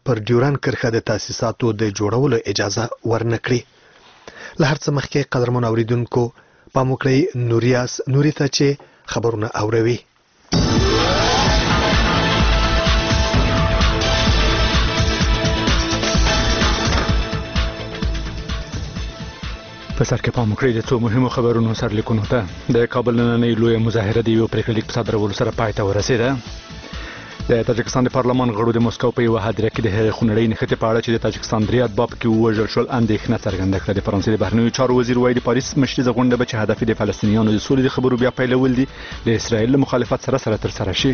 پر ډیورن کرښه د تاسیساتو د جوړولو اجازه ورنکړي. له هر څه مخکې قدرمن اوریدونکو پام وکړئ نوري ته چې خبرونه اوروي. په سر کې پام وکړئ د څو مهمو خبرونو سرلیکونو ته. د کابل نننۍ لویه مظاهره د یو پریکړه لیک په صادرولو سره پای ته ورسېده. د تاجکستان د پارلمان غړو د مسکو په یوه هدیره کې د هغې خونړۍ نښتې په اړه چې د تاجکستان 3 اتباع پکې ووژل شول اندېښنه څرګنده کړه. د فرانسې د بهرنیو چارو وزیر وایي د پاریس مشریزه غونډه به چې هدف یې د فلسطینیانو د سولې د خبرو بیا پیلول دي د اسرائیل له مخالفت سره ترسره شي.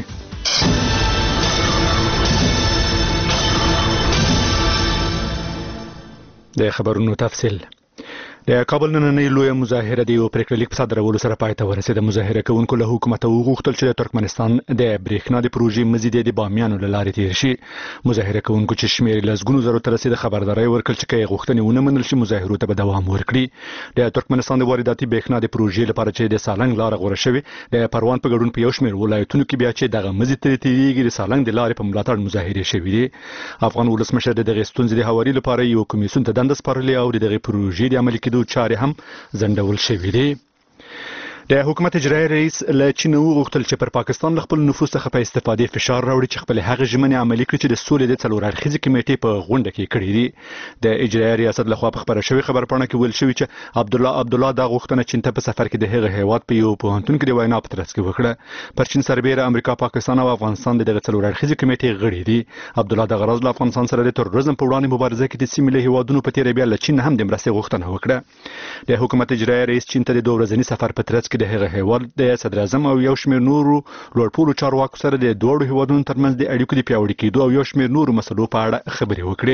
د خبرونو تفصیل. د کابل نننۍ لویه مظاهره د یو پریکړه لیک په صادرولو سره پای ته ورسېده. مظاهره کوونکو له حکومت وغوښتل چې د ترکمنستان د برېښنا د پروژې مزید د بامیانو له لارې تیر شي. مظاهره کوونکو چې شمېر لسګونو زرو ته رسېده خبرداری ورکړل چې که یې غوښتنې ونه منل شي مظاهرو ته به دوام ورکړي. د ترکمنستان د وارداتي برېښنا د پروژې لپاره چې د سالنګ لاره غوره شوې د پروان په ګډون په یو شمېر ولایتونو کې بیا چې دغه مزید ترې تیریږي د سالنګ د لارې په ملاتړ مظاهرې شوې دي. افغان ولسمشر د دغې ستونزې د هواري لپاره یو کمیسیون ته دنده سپارلې او د دغې پروژې د عملي کېدو چارې هم زندول شوی دی. د حکومت اجرایي رئیس له چین وغوښتل چې پر پاکستان له خپل نفوذ څخه په استفادې فشار راوړي چې خپل هغه ژمنې عملي کړي چې د سولې د څلور اړخیزې کمیټې په غونډه کې کړې دي. د اجرایي ریاست لخوا په خبره شوې خبرپاڼه کې ویل شوی چې عبدالله دا غوښتنه چین ته په سفر کې د هغه هیواد په یو پوهنتون کې د وینا په ترڅ کې وکړه. پر چین سربېره امریکا، پاکستان او افغانستان د دغه څلور اړخیزې کمیټې غړي دي. عبدالله د غرض له افغانستان سره د تروریزم په وړاندې مبارزه کې د سیمې له هیوادونو په تیره بیا له چین هم د مرستې غوښتنه وکړه. د حکومت اجرایي رئیس چین ته د 2 ورځني سفر په ترڅ کې د هغه هیواد د صدر اعظم او یو شمېر نورو لوړپوړو چارواکو سره د دوړو هیوادونو ترمنځ د اړیکو د پیاوړي کېدو او یو شمېر نورو مسلو په اړه خبرې وکړې.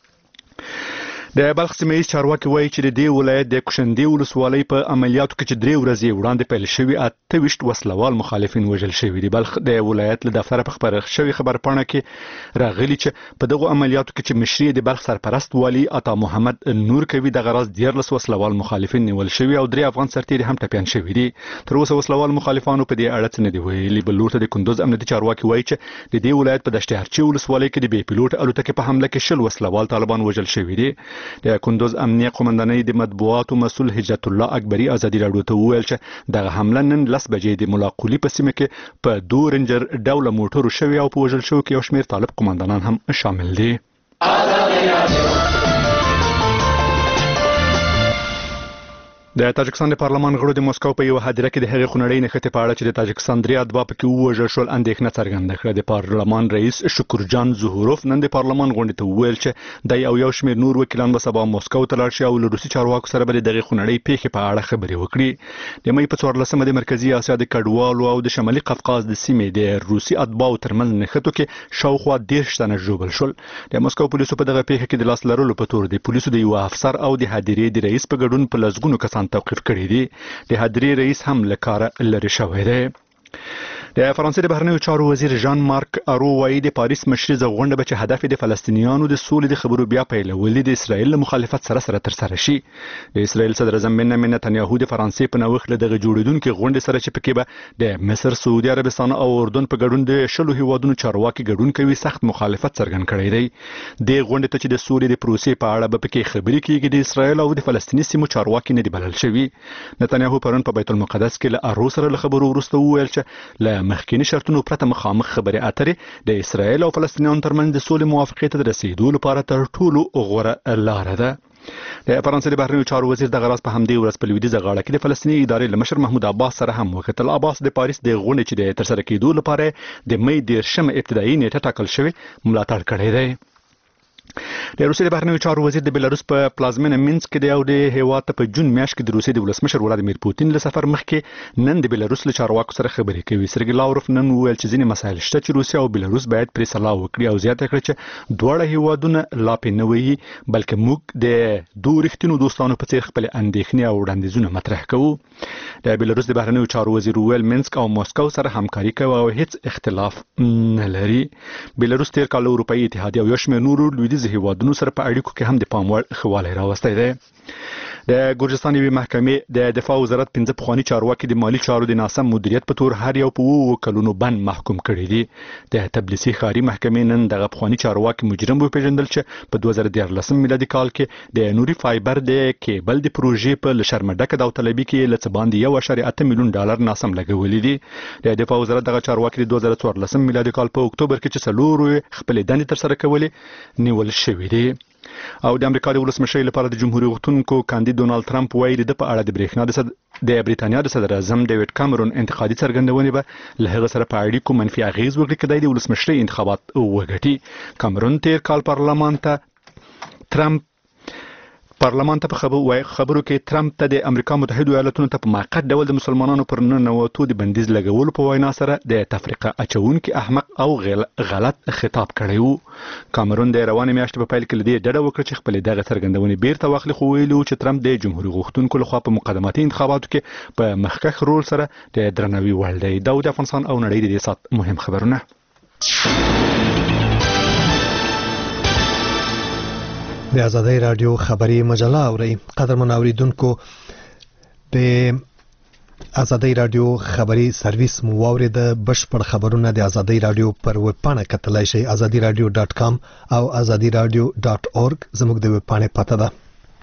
د بلخ سیمه ییز چارواکي وایي چې د دې ولایت د کوشندې ولسوالۍ په عملیاتو کې چې 3 ورځې وړاندې پیل شوي 28 وسلوال مخالفین وژل شوي دي. بلخ د ولایت له دفتره په خبره شوې خبرپاڼه کې راغلي چې په دغه عملیاتو کې چې مشري د بلخ سرپرست والي عطا محمد نور کوي د غرض 14 وسلوال مخالفین نیول شوي او 3 افغان سرتیري هم ټپیان شوي دي. تر اوسه وسلوال مخالفانو په دې اړه څه نه دي ویلي. بل لور ته د کندوز امنیتي چارواکي وایي چې د دې ولایت په دشت هرچی ولسوالۍ کې د بې پیلوټ الوتکې په حمله کې 20 وسلوال طالبان وژل شوي دي. د کندوز امنیه قومندانۍ د مطبوعاتو مسؤل هجرت الله اکبري ازادي راډیو ته وویل چې دغه حمله نن 10 بجې د ملاقولي په سیمه کې په 2 رنجر ډوله موټرو شوې او په وژل شوو کې یو شمېر طالب قومندانان هم شامل دي. د تاجکستان د پارلمان غړو د مسکو په یو هدیره کې د هغې خونړۍ نښتې په اړه چې د تاجکستان 3 اتباع پکې ووژل شول اندېښنه څرګنده کړه. د پارلمان رئیس شکرجان زهوروف نن د پارلمان غونډې ته وویل چې دی او یو شمېر نور وکیلان به سبا مسکو ته لاړ شي او له روسي چارواکو سره به د دغې خونړۍ پیښې په اړه خبرې وکړي. د مې په 14مه د مرکزي اسیا د کډوالو او د شمالي قفقاز د سیمې د روسي اتباعو ترمنځ نښتو کې شاوخوا 30 تنه ژوبل شول. د مسکو پولیسو په دغه پیښه کې د لاس لرلو په تور د پولیسو د یو افسر او د هدیرې د رئیس په ګډون په لسګونو کسان توقیف کړي دي. د هدیرې رئیس هم له کاره لرې شوی دی. د فرانسې د بهرنیو چارو وزیر ژان مارک ارو وایي د پاریس مشریزه غونډه به چې هدف د فلسطینیانو د سولې د خبرو بیا پیلول د اسرائیل له مخالفت سره ترسره شي. د اسرائیل صدر اعظم بنیامین نتنیاهو د فرانسې په نوښت له دغه جوړیدونکو غونډې سره چې پکې به د مصر، سعودي عربستان او اردن په ګډون د 10 هیوادونو چارواکي ګډون کوي سخت مخالفت څرګند کړی دی. د غونډې ته چې د سولې د پروسې په اړه به پکې خبرې کیږي د اسرائیل او د فلسطیني سیمو چارواکي نه دی بلل شوي. نتنیاهو پرون په بیت المقدس کې له ارو سره له خبرو وروسته وویل چې له مخکینی شرطونو پرته مخامخ خبرې اترې د اسرائیل او فلسطینیانو ترمنځ د سولې موافقې ته د رسیدو لپاره تر ټولو غوره لاره ده. د فرانسې د بهرنیو چارو وزیر دغه راز په همدې ورځ په لویدیځه غاړه کې د فلسطیني ادارې له مشر محمود عباس سره هم وکتل. عباس د پاریس د غونډې چې د ترسره کېدو لپاره د مې 10 ابتدایي نیټه ټاکل شوې ملاتړ کړی دی. د روسیې د بهرنیو چارو وزیر د بیلاروس په پلازمینه مینسک کې د یو د هیواد ته په جون میاشت کې د روسیې د ولسمشر ولادیمیر پوتین له سفر مخکې نن د بیلاروس له چارواکو سره خبرې کوي. سرګی لاوروف نن وویل چې ځینې مسایل شته چې روسیه او بیلاروس باید پرې سلا وکړي او زیاته کړه چې دواړه هیوادونه لا پې نه وي بلکې موږ د دوه رښتینو دوستانو په څیر خپل اندېښنې او وړاندیزونه مطرح کوو. د بیلاروس د بهرنیو چارو وزیر ویل منسک او مسکو سره همکاري کوي او هیڅ اختلاف نه لري. بیلاروس تیر کال اروپאי اتحادیه او یو شمېر نورو لویدیځ هیوادونو سره په اړیکو کې هم د پام وړ ښه والی راوستی دی. د ګورجستان یوې محکمې د دفاع وزارت 15 پخواني چارواکي د مالی چارو د ناسم مدیریت په تور هر یو په 2 کلونو بند محکوم کړي دي. د تبلیسي ښاري محکمې نن دغه پخواني چارواکي مجرم وپېژندل چې په 2013 میلادي کال کې د نوري فایبر د کیبل د پروژې په شرمډکه داوطلبي کې له څه باندې 1.8 میلیون ډالر ناسم لګولي دي. د دفاع وزارت دغه چارواکي د 2014 میلادي کال په اکتوبر کې چې څلور خپل دندې تر سره کولې نیول شوې دي. او د امریکا د ولسمشر لپاره د جمهوریت غوښتونکو کاندید ډونالد ترامپ وایي د په اړه د برېښنا د بریتانیا د صدر اعظم ډیوډ کامرون انتقادي څرګندونې به له هغه سره په اړیکو منفي اغیز وکړي کدی د ولسمشر انتخابات وګټي. کامرون تیر کال پارلمان ته په خبرو کې ترامپ ته د امریکا متحده ایالاتونو ته په موقت ډول د مسلمانانو پر ننوتو د بندیز لګولو په وینا سره د تفریقه اچونکي احمق او غلط خطاب کړی وو. کامرون د روانې میاشتې په پیل کې لدې ډډه وکړه چې خپل دغه څرګندونې بیرته واخلي، خو ویلو چې ترامپ د جمهوریت غوښتونکو لخوا په مقدماتي انتخاباتو کې په مخکښ رول سره د درناوي وړ دی. دا د افغانستان او نړۍ د دې سات مهم خبرونه. د آزادۍ رادیو خبري مجله اوري. قدرمن اوریدونکو، د آزادۍ رادیو خبري سرویس مو واورید. بشپړ خبرونه د آزادۍ رادیو پر ویب پاڼه کتلای شئ azadiradio.com او azadiradio.org زموږ د ویب پاڼې پته ده.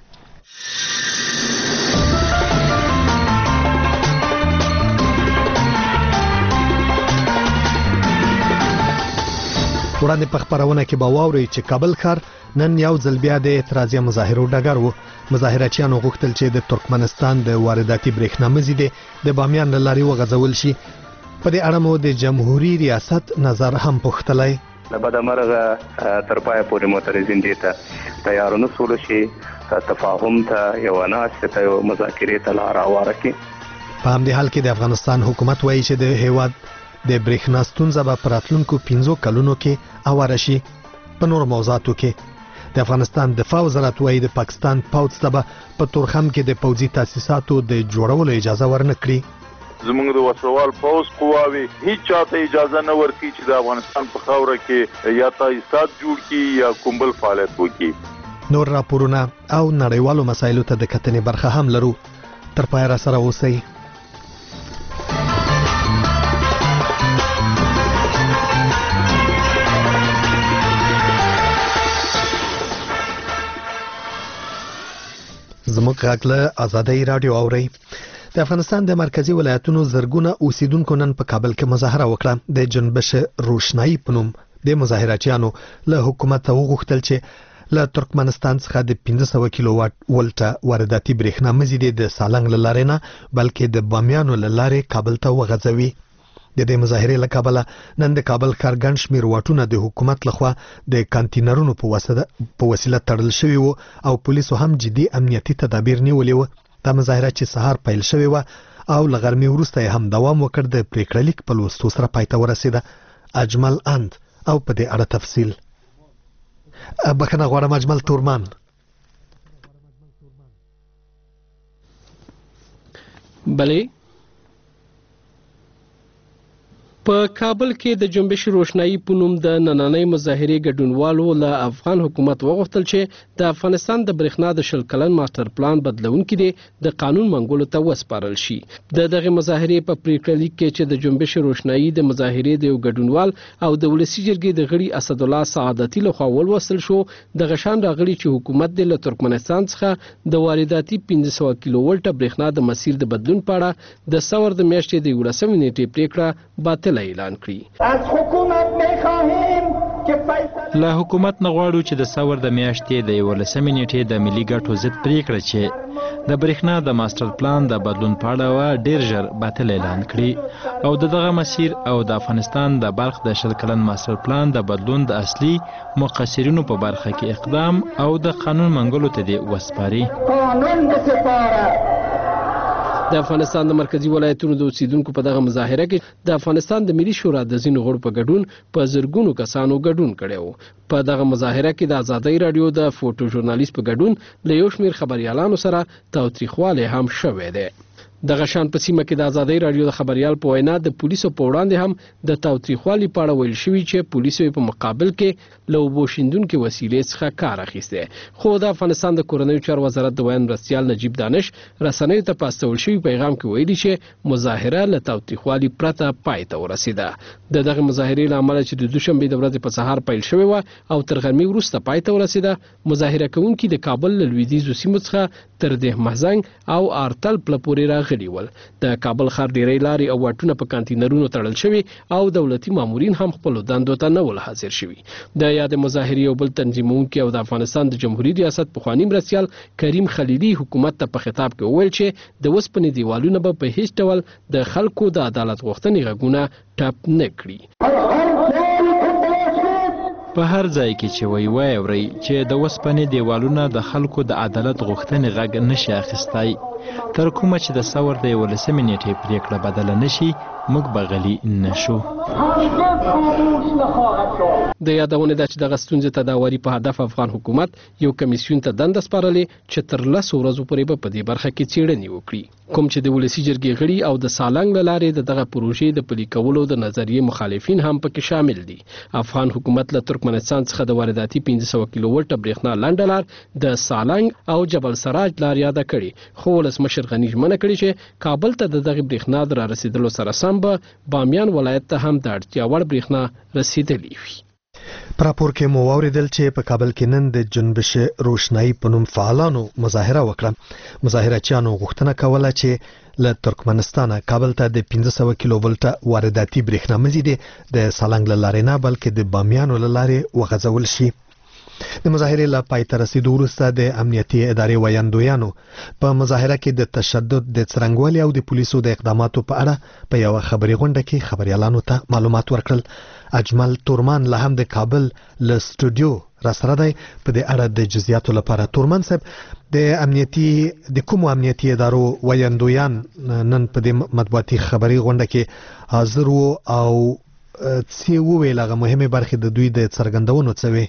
وړاندې په خبرونه کې به واورئ چې کابل ښار نن یو ځل بیا د اعتراضي مظاهرو ډګر و. مظاهرچیانو غوښتل چې د ترکمنستان د وارداتي برېښنا مزید د بامیان له لارې وغځول شي. په دې اړه مو د جمهوریت ریاست نظر هم پوښتلی. بدمرغه تر پای پورې معترضین دي ته تیار نه سول شي تفاهم ته یو ناست ته یو مذاکرې ته لار هواره کړي. په همدې حال کې د افغانستان حکومت وایي چې د هیواد د برېښنا ستونزه به په راتلونکو 15 کلونو کې هواره شي. په نورو موضوعاتو کې د افغانستان دفاع وزارت وایي د پاکستان پوځ ته به په تورخم کې د پوځي تاسیساتو د جوړولو اجازه ورنه کړي. زموږ د وسوال پوځ قواوي هیڅ چاته اجازه نه ورکړي چې د افغانستان په خاوره کې یا تاسیسات جوړ کړي یا کوم بل فعالیت وکړي. نور راپورونه او نړیوالو مسایلو ته د کتنې برخه هم لرو. تر پای را سره اوسئ. زموږ غږ له آزادۍ رادیو اوري. د افغانستان د مرکزی ولایتونو زرګونه اوسیدونکو نن په کابل کې مظاهره وکړه. د جنبش روشنايي په نوم د مظاهراتیانو له حکومت وغوښتل چې له ترکمنستان څخه د 1500 کیلو واټ ولټه وارداتي برېښنا مزید د سالنګ لارې نه بلکې د بامیانو لارې کابل ته وغځوي. د دې مظاهرې له کابله نن د کابل ښار ګڼ شمېر واټونه د حکومت لخوا د کانتینرونو په وسیله تړل شوي وو او پولیسو هم جدي امنیتي تدابیر نیولي وو. دا مظاهره چې سهار پیل شوې وه او له غرمې وروسته یې هم دوام وکړ د پریکړه لیک په لوستو سره پای ته ورسېده. اجمل اند او په دې اړه تفصیل. بخښنه غواړم اجمل تورمان. بلې په کابل کې د جنبش روشنايي په نوم د نننۍ مظاهرې ګډونوالو له افغان حکومت وغوښتل چې د افغانستان د برېښنا د 20 کلن ماستر پلان بدلونکي دي د قانون منګولو ته وسپارل شي. د دغه مظاهرې په پریکړه لیک کې چې د جنبش روشنايي د مظاهرې د یو ګډونوال او د ولسی جرګې د غړي اسد الله سعادتي لخوا ولوستل شو. د غشان راغلي چې حکومت د ترکمنستان څخه د وارداتي 1500 کیلو ولټه برېښنا د مسیر د بدلون په اړه د ثور د میاشتې د 19 نیټې پریکړه باطل اعلان کړی. از حکومت می‌خواهیم که له حکومت نه غواړو چې د ثور د میاشتې د 19 نیټې د ملي ګټو ضد پریکړه چې د برېښنا د ماستر پلان د بدلون په اړه ډیر ژر باطل اعلان کړي او دغه مسیر او د افغانستان د برخ د 20 کلن ماستر پلان د بدلون د اصلي مقصرینو په برخه کې اقدام او د قانون منګولو ته دی وسپاري. قانون بسپاره. د افغانستان د مرکزی ولایتونو د اوسیدونکو په دغه مظاهره کې د افغانستان د ملي شورا د ځینو غړو په ګډون په زرګونو کسانو ګډون کړی. په دغه مظاهره کې د آزادۍ رادیو د فوټو ژورنالیست په ګډون له یو شمېر خبريالانو سره تاوتریخوالی هم شوی دی. د غشان په سیمه کې د ازادۍ رادیو د خبريال په وینا د پولیسو په وړاندې هم د تاوتریخوالي په اړه ویل شوی چې پولیسو په مقابل کې له وبوشندونکو وسیلې څخه کار اخیسته خو د افغانستان د کورنیو چارو وزارت د ویان مرستيال نجیب دانش رسنیو ته پاستول شوی پیغام کې ویلي چې مظاهره له تاوتریخوالي پرته پای ته ورسیده دغه مظاهرې له امله چې د دوشنبه د ورځې په سهار پیل شوی و او تر غرمې وروسته پای ته ورسیده مظاهره کوونکي د کابل له لویدیځو سیمو څخه تر ده محزنګ او ارتل پلپوري راغلي ول د کابل ښار ډیری لارې او واټونه په کانتینرونو تړل شوی او دولتي مامورین هم خپل دندو ته نه ول حاضر شوی د یاد مظاهرې او بل تنظیمونکو او د افغانستان د جمهوریت ریاست پخوانی مرستيال کریم خلیلی حکومت ته په خطاب کې وویل چې د وسپنې دیوالونه به په هیڅ ډول د خلکو د عدالت غوښتنې غږونه ټاپ نه کړي په هر ځای کې چې وای اوري چې د وسپنې دیوالونه د خلکو د عدالت غوښتنې غږ نشي اخیستای تر کومه چې د ثور د 11 نیټې پریکړه بدله نشي موږ بغلی نشو د یادونه د چې د غستونځ تداوري په هدف افغان حکومت یو کمیسیون ته دند سپارلې چې تر 10 ورځې پورې په دې برخه کې څېړنې وکړي کوم چې د ولسی جرګې غړي او د سالنګ لارې دغه پروژې د پلي کولو د نظریې مخالفین هم پکې شامل دي افغان حکومت له ترکمنستان څخه د وارداتي 1500 کیلو وولټ برېښنا لاندلار د سالنګ او جبل سراج لار یاد کړي خو ولسمشر غنی ژمنه کړې چې کابل ته دغه برېښنا در رسیدلو سره سم به بامیان ولایت ته هم د اړتیا وړ برېښنا رسیدلی وي په راپور کې مو واوریدل چې په کابل کې نن د جنبش روشنايي په نوم فعالانو مظاهره وکړه مظاهرچیانو غوښتنه کوله چې له ترکمنستان کابل ته د 1500 کیلو ولټ وارداتي برېښنا مزید د سالنګ لارې نه بلکې د بامیان لارې وغځول شي د مظاهرې لا پای ته رسیدو وروسته د امنیتي ادارې ویاندویانو په مظاهره کې د تشدد د څرنګوالي او د پولیسو د اقداماتو په اړه په یو خبري غونډه کې خبريالانو ته معلومات ورکړل اجمل تورمان له هم د کابل له سټوډیو را سره دی په دې اړه د جزئیاتو لپاره تورمان صاحب د کوم امنیتي ادارو ویاندویان نن په دې مطبوعاتي خبري غونډه کې حاضر وو او څه وویل هغه مهمه برخه د دوی د څرګندونو څه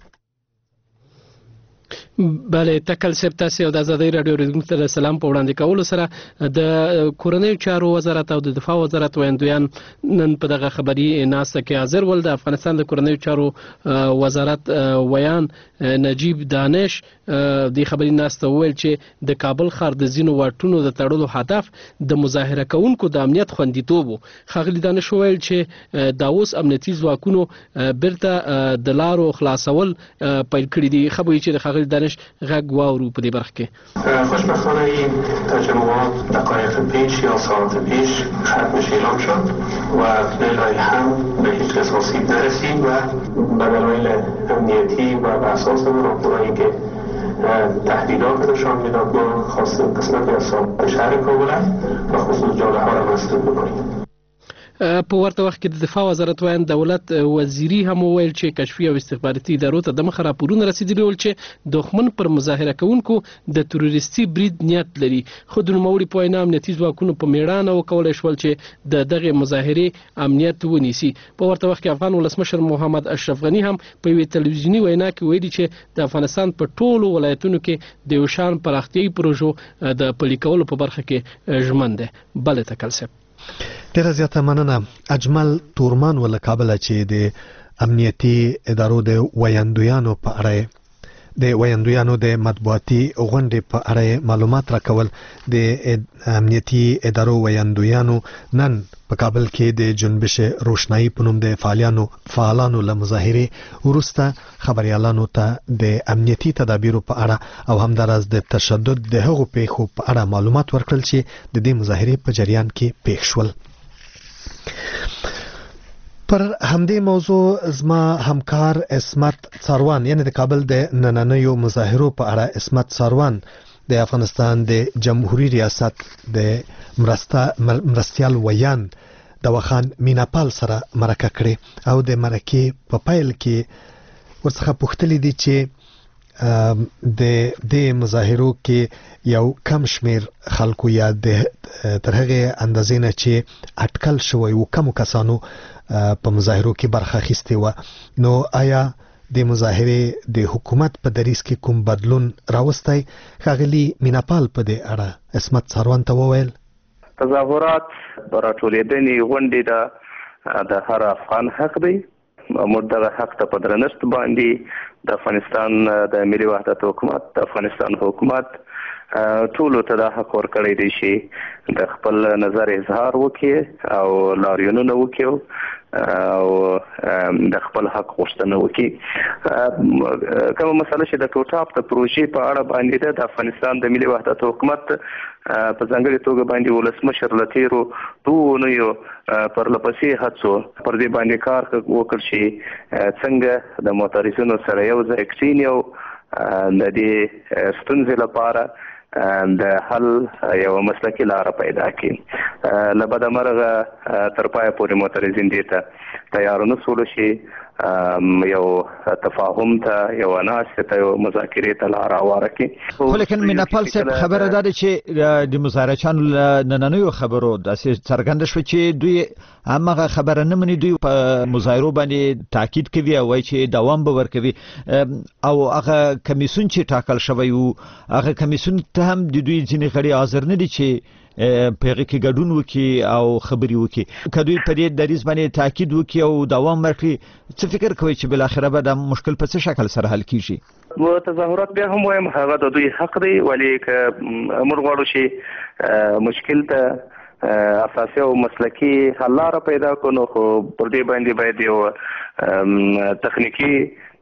بله تکل سپ تاسو د ازادۍ رادیو ریډیو ته سلام په وړاندې کولو سره د کورنیو چارو وزارت او د دفاع وزارت ویاندویان نن په دغه خبري ناسته کې حاضر ول د افغانستان د کورنیو چارو وزارت ویان نجیب دانش د خبري ناسته ویل چې د کابل ښار د زینو واټونو د تړلو هدف د مظاهره کوونکو د امنیت خوندیتوب خغلی دانش ویل چې د اوس امنیتي ځواکونو برته د لارو خلاصول پیل کړی دي خبري چې د خغلی دانش غږ واورو په دې برخه کې خوشبختانه این تجمعات دقایق پیش یا ساعت پیش ختمش اعلام شد و لله الحمد به هیچ کس آسیب نرسید و به دلایل امنیتی و به اساس راهنمایی که تهدیدات نشان میداد ما خواستیم قسمتی از شهر کابل و خصوص جاده ها را مسدود بکنیم په ورته وخت کې د دفاع وزارت وایي دولت وزیری هم ویل چې کشفي او استخباراتي ادارو ته د مخ راپورونه رسیدلي ول چې دښمن پر مظاهره کوونکو د تروریستي برید نیت لري خو د نوموړي په وینا امنیتي ځواکونو په میړانه وکولای شول چې دغه مظاهره امنیت ونیسي په ورته وخت کې افغان ولسمشر محمد اشرف غنی هم په وی تلویزیونی وینا کې ویلي چې د افغانستان په ټولو ولایتونو کې د یوشان پراختیايي پروژو د پلي کولو په برخه کې ژمن ده بل تکلسب ډیر زیاته مننه اجمل تورمان ول کابل چې د امنیتي ادارو د ویاندویانو په اړه د ویاندویانو د مطبوعاتي غونډې په اړه معلومات راکول د امنیتي ادارو ویاندویانو نن په کابل کې د جنبش روشنايي په نوم د فعالانو له مظاهره ورسته خبريالانو ته د امنیتي تدابیرو په اړه او همدارس د تشدد د هغو پیښو په اړه معلومات ورکړل چې د دې مظاهره په جریان کې پیښ شول پر همدې موضوع زما همکار اسمت څاروان یعنی د کابل د نننیو مظاهرو په اړه اسمت څاروان د افغانستان د جمهوریت ریاست د مرستيال ویان د وخان میناپال سره مرکه کړې او د مرکې په پایل کې ورڅخه پوښتنه دي چې د مظاهرو کې یو کم شمیر خلکو یا د تر هغه اندازې نه چې اټکل شوی او کم کسانو په مظاهرو کې برخه اخیستې و نو آیا د مظاهره د حکومت په دریس کې کوم بدلون راوستای خغلی میناپال په دې اړه اسمت څاروان ته وویل تظاهرات راټولېدنې غونډې د هر افغان حق دی. موږ دغه حق ته په درنښت باندې د افغانستان د ملي وحدت حکومت، د افغانستان حکومت ټولو ته دا حق ورکړی دی چې د خپل نظر اظهار وکړي او لاریونونه وکړي او د خپل حق غوښتنه وکړي. کومه مسله چې د ټوټاپ د پروژې په اړه باندې ده، د افغانستان د ملي وحدت حکومت په ځانګړې توګه باندې ولسمشر له تېرو 2 اونیو پرلپسې هڅو پر دې باندې کار وکړ چې څنګه د معترضینو سره یو ځای کښېني او د دې ستونزې لپاره د حل یو مسلکي لاره پیدا کړي. له بده مرغه تر پایه پورې معترضین دې ته تیار نه شول چې یو تفاهم ته، یو ناستې ته، یو مذاکرې ته لاره هواره کړي. خو لیکن میناپال صاحب خبره دا ده چې د مظاهرچیانو له نننیو خبرو داسې څرګنده شوه چې دوی همغه خبره نه مني، دوی په مظاهرو باندې تاکید کوي او وایي چې دوام به ورکوي او هغه کمیسیون چې ټاکل شوی و هغه کمیسیون ته هم د دوی ځینې غړي حاضر نه دي چې په هغه کې ګډون وکړي او خبرې وکړي. که دوی په دې دریځ باندې تاکید وکړي او دوام ورکړي، څه فکر کوئ چې بالاخره به دا مشکل په څه شکل سره حل کیږي؟ تظاهرات بیا هم وایم هغه د دوی حق دی، ولې که موږ غواړو چې مشکل ته اساسي او مسلکي حل لاره پیدا کړو، نو خو پر دې باندې باید یو تخنیکي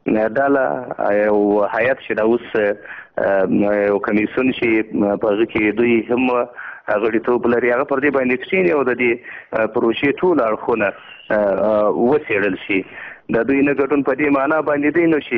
ډله یو هیئت چې دا اوس یو کمیسیون چې په هغه کې دوی هم غړیتوب لري، هغه پر دې باندې کښېني او د دې پروژې ټول اړخونه وڅېړل شي. د دوی نه ګډون په دې معنا باندې دی نو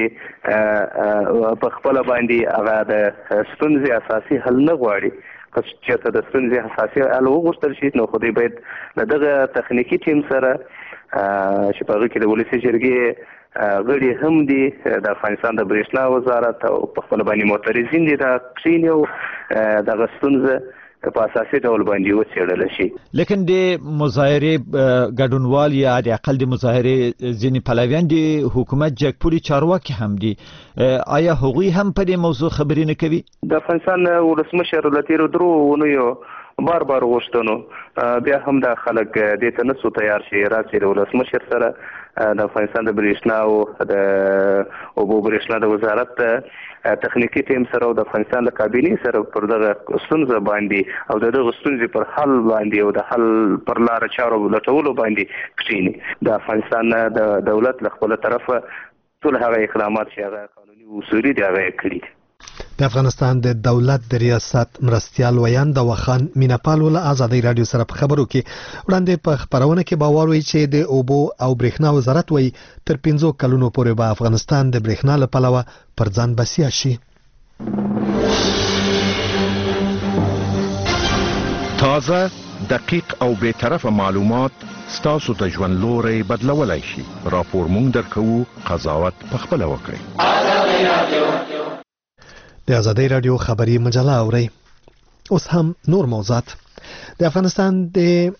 چې په خپله باندې هغه د ستونزې اساسي حل نه غواړي. که چېرته د ستونزې اساسي حل وغوښتل شي نو خو دوی باید له دغه تخنیکي ټیم سره چې په هغه کې د ولسي جرګې غړي هم دي، د افغانستان د برېښنا وزارت او په خپله باندې معترضین دي، دا کښېني او دغه ستونزه په اساسي ډول باندې وڅېړل شي. لیکن د مظاهرې ګډونوال یا د اقل د مظاهرې ځینې پلویان د حکومت جګپوري چارواکي هم دي، آیا هغوی هم په دې موضوع خبرې نه کوي؟ د افغانستان ولسمشر له تېرو 3 اونیو بار غوښتنو بیا هم دا خلک دې ته نه سو تیار شي راسي د ولسمشر سره د افغانستان د برېښنا او د اوبو برېښنا د وزارت تخنیکي ټیم سره او د افغانستان د کابینې سره پر دغه ستونزه باندې او دغه ستونزې پر حل باندې او د حل پر لاره چارو لټولو باندې کښېني. د افغانستان د دولت له خپله طرفه ټول هغه اقدامات چې هغه قانوني او اصولي دي هغه یې کړي دي. د افغانستان د دولت د ریاست مرستیال ویان د وخان میناپال ول آزادۍ رادیو سره په خبرو کې وړاندې په خبرونه کې باور وی چې د اوبو او برېښنا وزارت وی تر 15 کلونو پورې به افغانستان د برېښنا لپاره پر ځان بسیا شي. تازه، دقیق او بے طرفه معلومات ستاسو د ژوند لوري بدلولای شي. راپور مونږ درکو، قضاوت پخپله وکړئ. د آزادۍ رادیو خبری مجله اوري. اوس هم نور موضوعات. د افغانستان د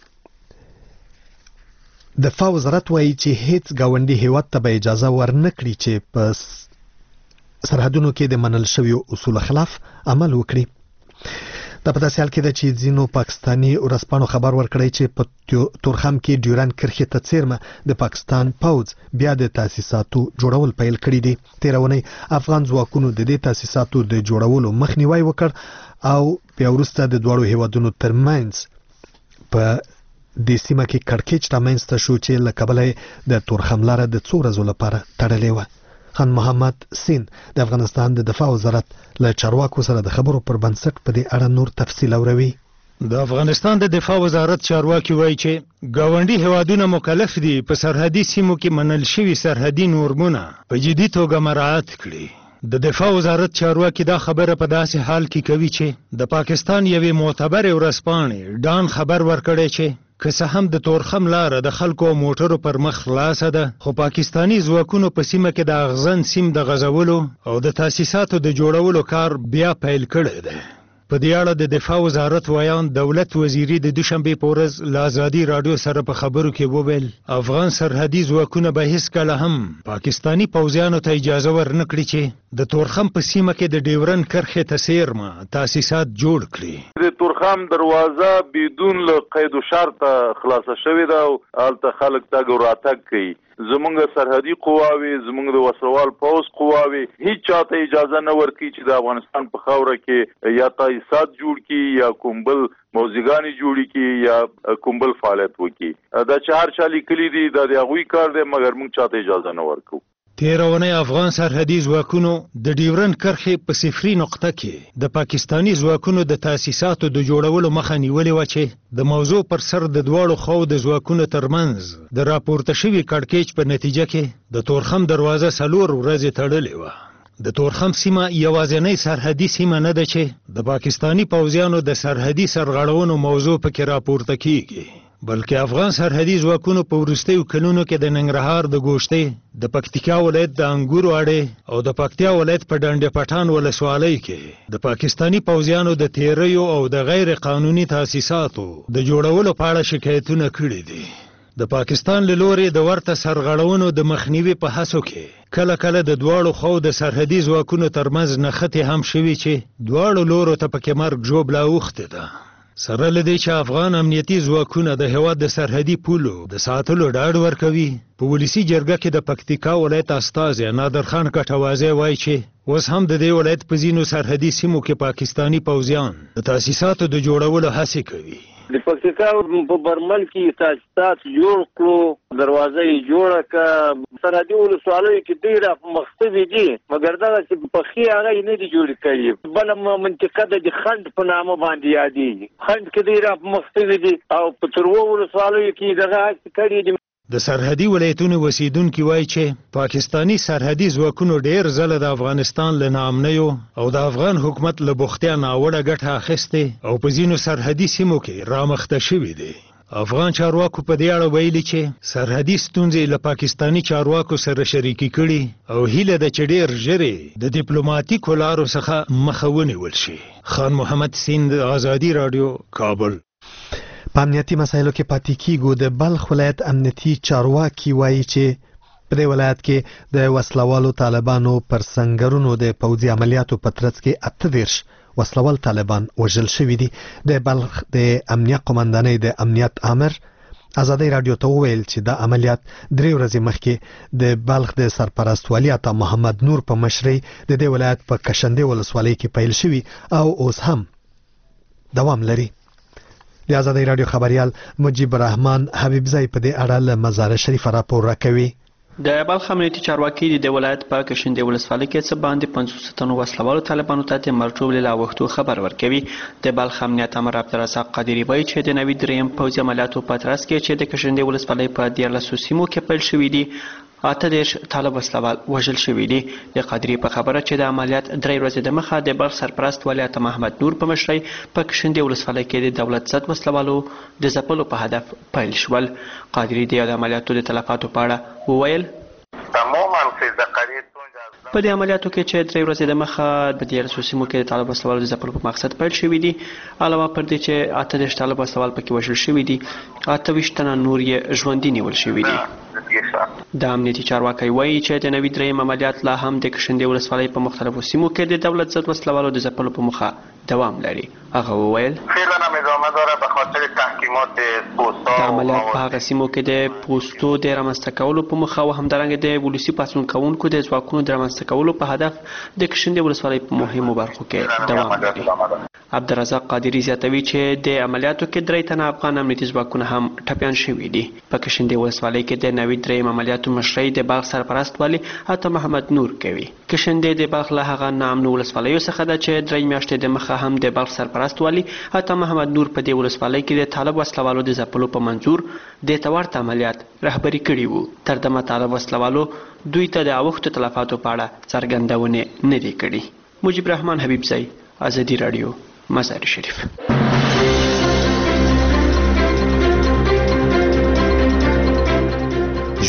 دفاع وزارت وایي چې هیڅ گاونډي هیواد ته به اجازه ورنکړي چې په سرحدونو کې د منل شویو اصول خلاف عمل وکړي. د په داسې حال کې چې ځینو پاکستاني ورځپاڼو خبر ورکړی چې په تورخم کې ډیورن کرښې ته څیرمه د پاکستان پوځ بیا د تاسیساتو جوړول پیل کړی دي. تیرونی افغان ځواکونو د دې تاسیساتو د جوړولو مخنیوي وکړ او بیا وروسته د دوړو هیوادونو ترمنځ په د سیمه کې کړکېچ رامنځته شو چې له کبله د تورخم لاره د 2 ورځې لپاره تړلې و. خان محمد سین د افغانستان د دفاع وزارت له چارواکو سره د خبرو پر بنسټ په دې اړه نور تفصیل اوروي. د افغانستان د دفاع وزارت چارواکي وایي چې ګاونډي هیوادونه مکلف دي په سرحدي سیمو کې منل شوي سرحدي نورمونه په جدي توګه مراعات کړي. د دفاع وزارت چارواکي دا خبره په داسې حال کې کوي چې د پاکستان یوې معتبرې ورځپاڼې ډان خبر ورکړی چې که څه هم د تورخم لاره د خلکو او موټرو پر مخ خلاصه ده، خو پاکستانی ځواکونو په سیمه کې د اغزن سیم د غزولو او د تاسیساتو د جوړولو کار بیا پیل کړی دی. په دې اړه د دفاع وزارت ویان دولت وزیري د دوشنبه په ورځ له آزادۍ رادیو سره په خبرو کې وویل افغان سرحدي ځواکونه به هیڅ کله هم پاکستانی پوځیانو ته اجازه ورنکړي چې د تورخم په سیمه کې د ډیورن کرښې ته څیرمه تاسیسات جوړ کړي. د تورخم دروازه بدون له قید و شرط خلاصه شوې ده او هلته خلک تګ او راتګ کوي. زمونږ سرحدي قواوې زمونږ د وسلوال پوځ قواوې هیڅ چاته اجازه نه ورکوي چې د افغانستان په خاوره کې یا تاسیسات جوړ کړي یا کوم بل موزیګانې جوړې کړي یا کوم بل فعالیت وکړي. دا چې هر چا لیکلي دي دا د هغوی کار دی مګر موږ چاته اجازه نه ورکوو. تیره اونۍ افغان سرحدي ځواکونو د ډیورن کرښې په صفري نقطه کې د پاکستاني ځواکونو د تاسیساتو د جوړولو مخه نیولې وه چې د موضوع پر سر د دواړو خواو د ځواکونو ترمنځ د راپورته شوي کړکېچ په نتیجه کې د تورخم دروازه 4 ورځې تړلې وه. د تورخم سیمه یوازینۍ سرحدي سیمه نه ده چې د پاکستاني پوځیانو د سرحدي سرغړونو موضوع پکې راپورته کیږي، بلکې افغان سرحدي ځواکونو په وروستیو کلونو کې د ننګرهار د ګوشتې، د پکتیکا ولایت د انګورو اډې او د پکتیا ولایت په ډنډ پټان ولسوالۍ کې د پاکستاني پوځیانو د تیریو او د غیر قانوني تاسیساتو د جوړولو په اړه شکایتونه کړي دي. د پاکستان له لوري د ورته سرغړونو د مخنیوي په هڅو کې کله کله د دواړو خواو د سرحدي ځواکونو ترمنځ نښتې هم شوي چې دواړو لورو ته پکې مرګ ژوبله اوښتې ده. سره له دې چې افغان امنیتي ځواکونه د هېواد د سرحدي پولو د ساتلو ډاډ ورکوي، په ولسي جرګه کې د پکتیکا ولایت استازی نادر خان کټوازی وایي چې اوس هم د دې ولایت په ځینو سرحدي سیمو کې پاکستاني پوځیان د تاسیساتو د جوړولو هڅې کوي. د پکتیکا په برمل کې تاسیسات جوړ کړو، دروازه یې جوړه کړه، سرحدي ولسوالیو کې ډېره مخصوصي دي مګر دغه چې پخې هغه یې نه دي جوړې کړي. بله منطقه د خنډ په نامه باندې یادېږي، خنډ کې ډېره مخصوصي دي او په تروو ولسوالیو کې دغه هڅې کړي دي. د سرحدي ولایتونو اوسیدونکي وایي چې پاکستاني سرحدي ځواکونو ډېر ځله د افغانستان له ناامنیو او د افغان حکومت له بوختیا ناوړه ګټه اخیستې او په ځینو سرحدي سیمو کې رامخته شوي دي. افغان چارواکو په دې اړه ویلي چې سرحدي ستونزې له پاکستاني چارواکو سره شریکې کړي او هیله ده چې ډېر ژر د ډیپلوماټیکو لارو څخه مخه ونیول شي. خان محمد سیند، آزادي رادیو، کابل. په امنیتي مسایلو کې پاتې کیږو. د بلخ ولایت امنیتي چارواکي وایي چې په دې ولایت کې د وسلوالو طالبانو پر سنگرونو د پوځي عملیاتو په ترڅ کې 28 وسلوال طالبان وژل شوي دي. د بلخ د امنیت قومندانۍ د امنیت آمر آزادي رادیو ته وویل چې دا عملیات 3 ورځې مخکې د بلخ د سرپرست والي عطا محمد نور په مشرۍ د دې ولایت په کشندې ولسوالۍ کې پیل شوي او اوس هم دوام لري. د آزادي رادیو خبريال مجيب الرحمن حبيبزی په دې اړه له مزار شریف راپور راکوي. د بلخ امنیتي چارواکي د ولایت په کشندې ولسوالۍ کې څه باندې 500 تنو وسلوالو طالبانو ته د مرټوب له وختو خبر ورکوي. د بلخ امنیت امر عبدالرزاق قادری وایي چې د نوي دریم پوځي عملیاتو په ترڅ کې چې د کشندې ولسوالۍ په 14 سیمو کې پیل شوي دي 28 طالب وسلوال وژل شوي دي. د قادری په خبره چې د عملیات 3 ورځې د مخه د بلخ سرپرست والي عطا محمد نور په مشرۍ په کشندې ولسوالۍ کې د دولت ضد وسلوالو د ځپلو په هدف پیل شول. قادری د عملیاتو د تلفاتو په اړه وویل په دې عملیاتو کې چې 3 ورځې د مخه په 14 سیمو کې د طالب وسلوالو د ځپلو په مقصد پیل شوي دي. علاوه پر دې چې 28 طالب وسلوال پکې وژل شوي دي، 28 تنه نور یې ژوندي نیول شوي دي. د امنیتي چارواکي وایي چې د نوي دریم عملیات لا هم د کشندې ولسوالۍ په مختلفو سیمو کې د دولت ضد وسلوالو د ځپلو په موخه دوام لري. هغه وویل د عملیات په هغه سیمو کې د پوستو د رامنځته کولو په موخه او همدارنګه د ولسي پاڅون کوونکو د ځواکونو د رامنځته کولو په هدف د کشندې ولسوالۍ په مهمو برخو کې دوام لري. عبدالرزاق قادری زیاتوي چې د عملیاتو کې 3 تنه افغان امنیتي ځواکونه هم ټپیان شوي دي. په کشندې ولسوالۍ کې د نوي دریم عملیاتو مشرۍ د بلخ سرپرست والي عطا محمد نور کوي. کشندې د بلخ له هغه ناامنو ولسوالیو څخه ده چې 3 میاشتې د مخه هم د بلخ سرپرست والي عطا محمد نور په دې ولسوالۍ کې د طالب وسلوالو د ځپلو په منظور د تورت عملیات رهبري کړي وو. تر دمه طالب وسلوالو دوی ته د اوښتو تلفاتو په اړه څرګندونه نه دي کړي. مجيب الرحمن حبيبزی، آزادي رادیو، مزار شریف.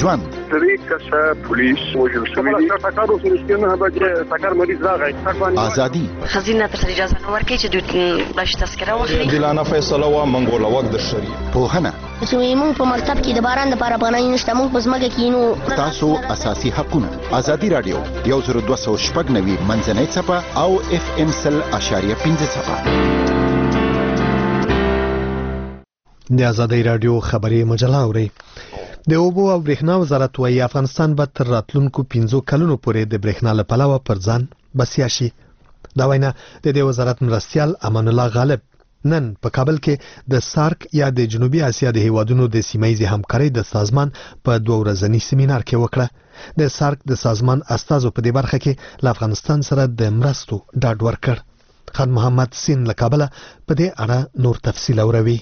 ژوند. 3 کسه پولیس وژل شوي دي. ټکر وسو رښتینه به چې ټکر مریض راغی. ازادي. خزینه ته اجازه نه ورکړي چې دوی باش تذکره واخلي. دلانه فیصله و منګول وخت د شری. پوهنه. زموږ په مکتب کې د باران لپاره پناه نشته، موږ په ځمکه کې نو تاسو اساسي حقونه. ازادي رادیو 10290 منځنۍ صفه او FM 100.5 صفه. د ازادي رادیو خبري مجله اوري. د اوبو او برېښنا وزارت وايي افغانستان به تر راتلونکو 15 کلونو پورې د برېښنا لپاره پر ځان بسیا شي. دا وینا د دې وزارت مرستیال امان الله غالب نن په کابل کې د سارک یا د جنوبي اسیا د هیوادونو د سیمایي همکارۍ د سازمان په 2 ورځنی سیمینار کې وکړه. د سارک د سازمان استازو په دې برخه کې له افغانستان سره د مرستو ډاډ ورکړ. خان محمد سین له کابل په دې اړه نور تفصیل اوروي.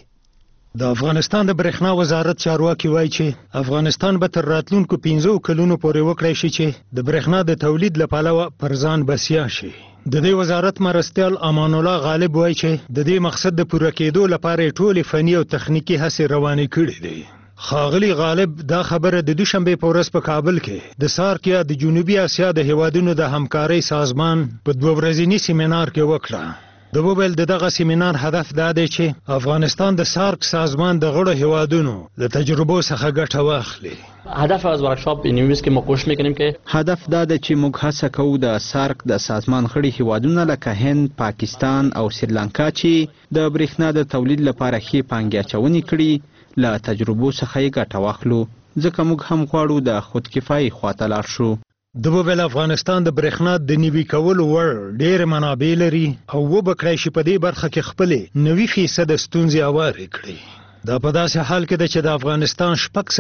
د افغانستان د برېښنا وزارت چارواکي وایي چې افغانستان به تر راتلونکو 15 کلونو پورې وکړای شي چې د برېښنا د تولید لپاره پر ځان بسیا شي. د دې وزارت مرستیال امان الله غالب وایي چې د دې مقصد د پوره کېدو لپاره ټول فني او تخنیکی هڅې روانې کړې دي. خاغلی غالب دا خبره د دوشنبه په ورځ په کابل کې د سارک یا د جنوبي اسیا د هیوادونو د همکارۍ سازمان په 2 ورځنی سیمینار کې وکړه. د وویل دغه سیمینار هدف دا دی چې افغانستان د سارک سازمان د غړو هیوادونو له تجربو څخه ګټه واخلي. هدف از ورکشاپ این نیوز که ما کوشش میکنیم که هدف دا دی چې موږ هڅه کوو د سارک د سازمان غړي هیوادونه لکه هند، پاکستان او سریلانکا چې د برېښنا د تولید لپاره ښې پانګې اچونې کړي له تجربو څخه یې ګټه واخلو، ځکه موږ هم غواړو د خودکفایي خواته لاړ شو. د وویل افغانستان د برېښنا د نوي کولو وړ ډېر منابع لري او وبکړای شي په دې برخه کې خپل 90% ستونزې اوارې کړي. دا په داسې حال کې ده چې د افغانستان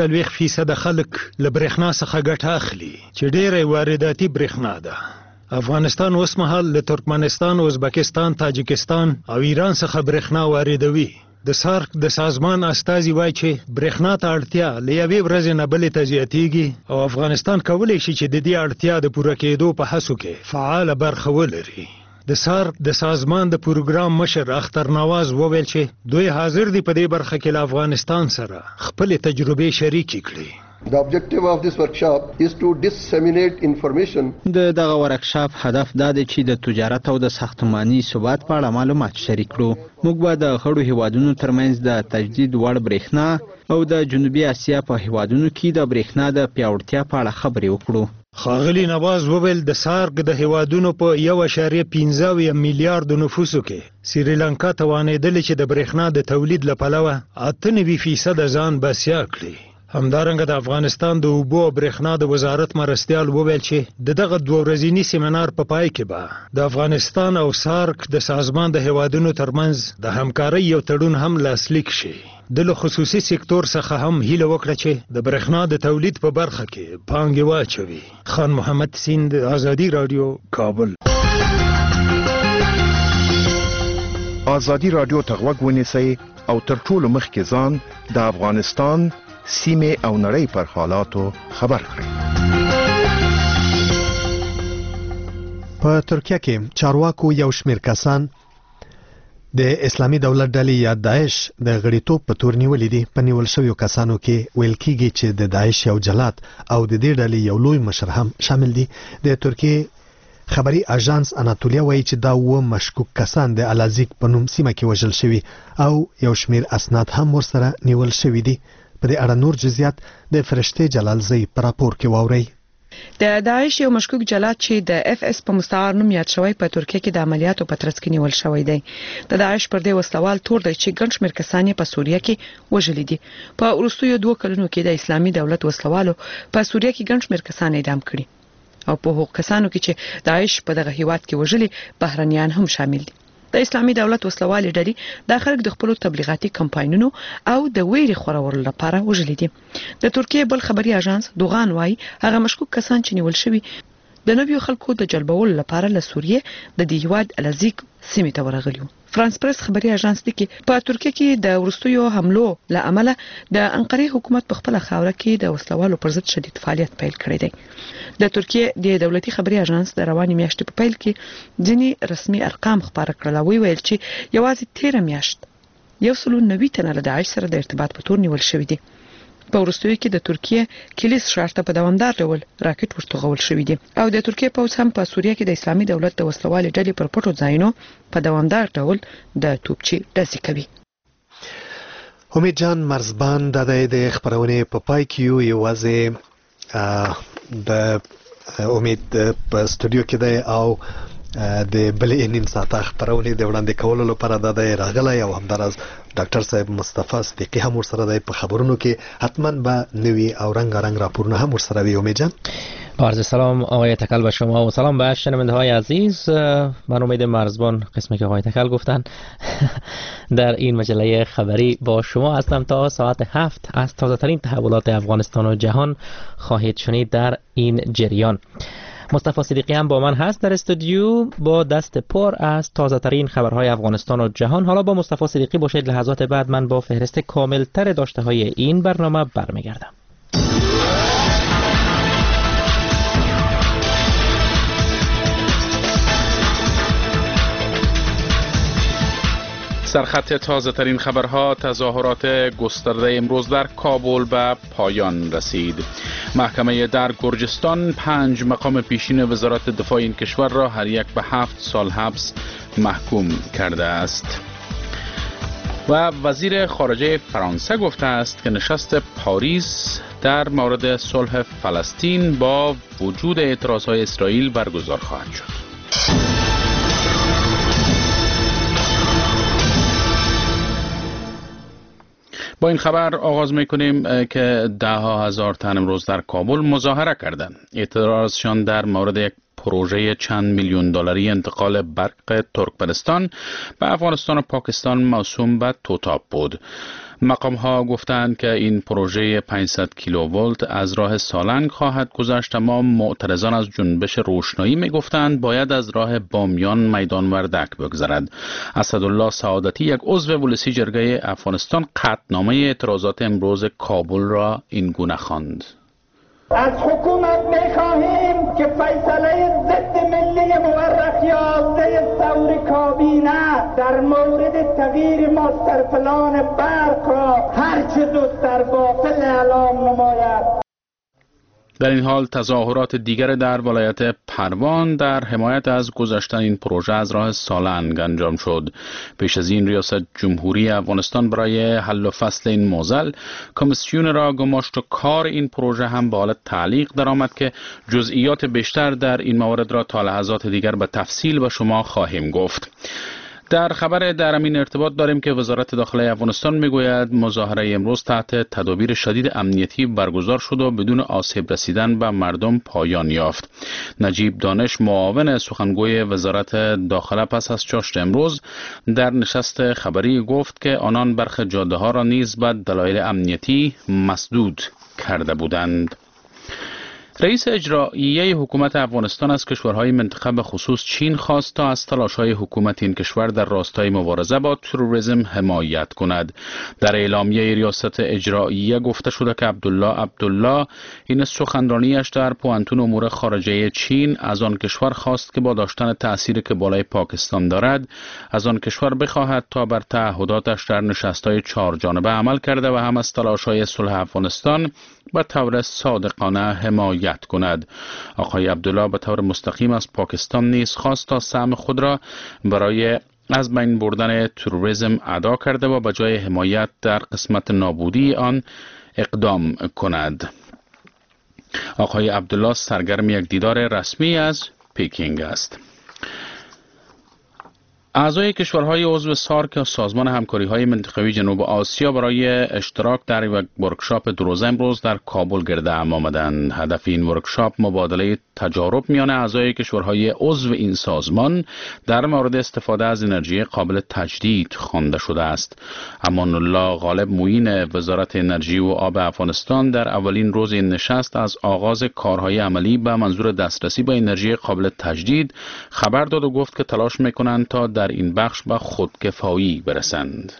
40% خلک له برېښنا څخه ګټه اخلي چې ډېره وارداتي برېښنا ده. افغانستان اوس مهال له ترکمنستان، ازبکستان، تاجکستان او ایران څخه برېښنا واردوي. د سارک د سازمان استازي وایي چې برېښنا ته اړتیا له یوې ورځې نه بلې ته زیاتېږي او افغانستان کولی شي چې د دې اړتیا د پوره کېدو په هڅو کې فعاله برخه ولري. د سارک د سازمان د پروګرام مشر اختر نواز وویل چې دوی حاضر دي په دې برخه کې له افغانستان سره خپل تجربې شریکې کړي. The objective of this workshop is to disseminate information. دغه ورکشاپ هدف دا دی چې د تجارت او د ساختماني ثبات په اړه معلومات شریک کړو. موږ به د غړو هیوادونو ترمنځ د تجدید وړ برېښنا او د جنوبي اسیا په هیوادونو کې د برېښنا د پیاوړتیا په اړه خبرې وکړو. خاغلی نواز وویل د سارک د هیوادونو په 1.15 میلیارډ نفوسو کې سریلانکا توانېدلې چې د برېښنا د تولید لپاره 98% ځان بسیا کړي. همدارنګه د افغانستان د اوبو او برېښنا د وزارت مرستیال وویل چې دغه 2 ورځنی سیمینار په پای کې به د افغانستان او سارک د سازمان د هیوادونو ترمنځ د همکارۍ یو تړون هم لاسلیک شي. د خصوصي سکتور څخه هم هیله وکړه چې د برېښنا د تولید په برخه کې پانګې واچوي. خان محمد سیند، ازادي رادیو، کابل. ازادي رادیو ته غوږ ونیسئ او تر ټولو مخکې ځان د افغانستان سیمه او نړۍ پر حالاتو خبر کړئ. په ترکیه کې چارواکو یو شمېر کسان د اسلامي دولت ډلې یا داعش د غړیتوب په تور نیولې دي. په نیول شویو کسانو کې ویل کېږي چې د داعش یو جلاد او د دې ډلې یو لوی مشر هم شامل دي. د ترکیه خبري اژانس اناتولیا وایي چې دا و مشکوک کسان د الازیک په نوم سیمه کې وژل شوي او یو شمېر اسناد هم ورسره نیول شوي دي. په دې اړه نور جزئیات د فرشته جلالزی په راپور کې واورئ. د داعش یو مشکوک جلاد چې د FS په مستعار نوم یاد شوی په ترکیه کې د عملیاتو په ترڅ کې نیول شوی دی. د داعش پر دې وسلوال تور دی چې ګڼ شمېر کسان په سوریه کې وژلي دي. په وروستیو 2 کلونو کې د اسلامي دولت وسلوالو په سوریه کې ګڼ شمېر کسان اعدام کړي او په هغو کسانو کې چې داعش په دغه هیواد کې وژلي بهرنیان هم شامل دي. د اسلامي دولت وسلوالې ډلې د خلک د خپل تبلیغاتي کمپاینونو او د ویري خورولو لپاره وژلي دي. د ترکیه بل خبري اژانس دوغان وایي هغه مشکوک کسان چې نیول شوي د نویو خلکو د جلبولو لپاره له سوریه د دې هیواد الازیک سیمې ته ورغلي. فرانس پریس خبري اژانس لیکي په ترکیه کې د ورستیو حملو له امله د انقره حکومت په خپل خاوره کې د وسلوالو پر ضد شدید فعالیت پیل کړی دی. د ترکیه د دولتي خبري اژانس د رواني میاشتې په پیل کې ځینی رسمي ارقام خبره کړل او ویل چې یوازې 13 میاشت 190 تنه له داعش سره د ارتباط په تور نیول شوی دي. په وروستیو کې د ترکیه کلیس ښار ته په دوامدار ډول راکټ ورتغول شوې دي او د ترکیه پوځ هم په سوریه کې د اسلامي دولت د وسلوالې ډلې پر پټو ځایونو په دوامدار ډول د توپچي ډزې کوي. امید جان مرزبان د خبرونه په پای کې یوازې د امید په استودیو کې دی او د بلې نیم ساعته خبرونه د وړاندې کولو لپاره د راغلی او همدارس ډاکټر صاحب مصطفی صدیقی هم ورسره دی په خبرونو کې حتما به نوی او رنگارنگ راپورونه هم ورسره وي. امید جان عرض سلام آقای تکل به شما و سلام به شنونده های عزیز. من امید مرزبان قسمی که آقای تکل گفتن در این مجله خبری با شما هستم تا ساعت 7 از تازه ترین تحولات افغانستان و جهان خواهید شنید در این جریان. مصطفی صدیقی هم با من هست در استودیو با دست پر از تازه ترین خبرهای افغانستان و جهان. حالا با مصطفی صدیقی باشید، لحظات بعد من با فهرست کامل تر داشته های این برنامه برمیگردم. سرخط تازه ترین خبرها: تظاهرات گسترده امروز در کابل به پایان رسید. محکمه در گرجستان 5 مقام پیشین وزارت دفاع این کشور را هر یک به 7 سال حبس محکوم کرده است. و وزیر خارجه فرانسه گفته است که نشست پاریس در مورد صلح فلسطین با وجود اعتراضهای اسرائیل برگزار خواهد شد. با این خبر آغاز میکنیم که ده ها هزار تن امروز در کابل مظاهره کردند. اعتراضشان در مورد یک پروژه چند میلیون دلاری انتقال برق ترکمنستان به افغانستان و پاکستان موسوم به توتاب بود. مقام ها گفتند که این پروژه 500 کیلوولت از راه سالنگ خواهد گذشت، اما معترضان از جنبش روشنایی می گفتند باید از راه بامیان میدان وردک بگذرد. اسدالله سعادتی، یک عضو ولسی جرگه افغانستان، قطعنامه اعتراضات امروز کابل را این گونه خواند: از حکومت می‌خواهیم که فیصله ضد ملی مورخ یازده ثور کابینه در مورد تغییر ماستر پلان برق را هرچه زودتر باطل اعلام نماید. در این حال تظاهرات دیگر در ولایت پروان در حمایت از گذشتن این پروژه از راه سالنگ انجام شد. پیش از این ریاست جمهوری افغانستان برای حل و فصل این معضل کمیسیون را گماشت و کار این پروژه هم به حال تعلیق درآمد که جزئیات بیشتر در این مورد را تا لحظات دیگر به تفصیل به شما خواهیم گفت. در خبر در همین ارتباط داریم که وزارت داخله افغانستان میگوید مظاهره امروز تحت تدابیر شدید امنیتی برگزار شد و بدون آسیب رسیدن به مردم پایان یافت. نجیب دانش، معاون سخنگوی وزارت داخله، پس از چاشت امروز در نشست خبری گفت که آنان برخی جاده ها را نیز به دلایل امنیتی مسدود کرده بودند. رئیس اجرایی حکومت افغانستان از کشورهای منطقه به خصوص چین خواست تا از تلاش‌های حکومت این کشور در راستای مبارزه با تروریسم حمایت کند. در اعلامیه ریاست اجرایی گفته شده که عبدالله این سخنرانیش در پوانتون امور خارجه چین از آن کشور خواست که با داشتن تأثیری که بالای پاکستان دارد از آن کشور بخواهد تا بر تعهداتش در نشست‌های 4 جانبه عمل کرده و هم از تلاش‌های صلح افغانستان به طور صادقانه حمایت کند. آقای عبدالله به طور مستقیم از پاکستان نیز خواست تا سهم خود را برای از بین بردن تروریسم ادا کرده و به جای حمایت در قسمت نابودی آن اقدام کند. آقای عبدالله سرگرم یک دیدار رسمی از پکینگ است. اعضای کشورهای عضو سارک و سازمان همکاری‌های منطقوی جنوب آسیا برای اشتراک در یک ورکشاپ 2 روزه امروز در کابل گرد هم آمدند. هدف این ورکشاپ مبادله تجارب میان اعضای کشورهای عضو این سازمان در مورد استفاده از انرژی قابل تجدید خوانده شده است. امان الله غالب، معین وزارت انرژی و آب افغانستان، در اولین روز این نشست از آغاز کارهای عملی به منظور دسترسی به انرژی قابل تجدید خبر داد و گفت که تلاش می‌کنند تا در این بخش به خودکفایی برسند.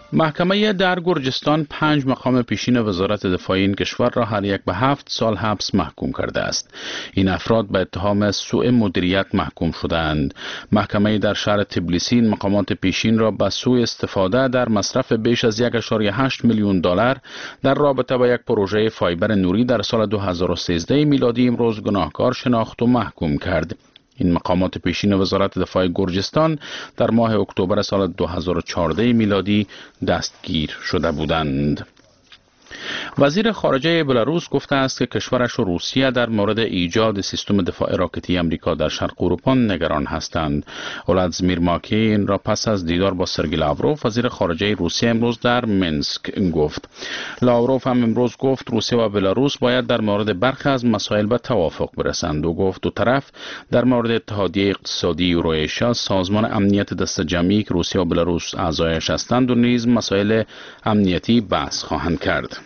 محکمه در گرجستان 5 مقام پیشین وزارت دفاع این کشور را هر یک به 7 سال حبس محکوم کرده است. این افراد به اتهام سوء مدیریت محکوم شدند. محکمه در شهر تبلیسی این مقامات پیشین را به سوء استفاده در مصرف بیش از 1.8 میلیون دلار در رابطه با یک پروژه فایبر نوری در سال 2013 میلادی امروز گناهکار شناخت و محکوم کرد. این مقامات پیشین وزارت دفاع گرجستان در ماه اکتبر سال 2014 میلادی دستگیر شده بودند. وزیر خارجه بلاروس گفته است که کشورش و روسیه در مورد ایجاد سیستم دفاع راکتی امریکا در شرق اروپا نگران هستند. ولادیمیر ماکی این را پس از دیدار با سرگئی لاوروف وزیر خارجه روسیه امروز در منسک گفت. لاوروف هم امروز گفت روسیه و بلاروس باید در مورد برخی از مسائل به توافق برسند و گفت دو طرف در مورد اتحادیه اقتصادی یورو-آسیا، سازمان امنیت دست جمعی که روسیه و بلاروس اعضایش هستند و نیز مسائل امنیتی بحث خواهند کرد.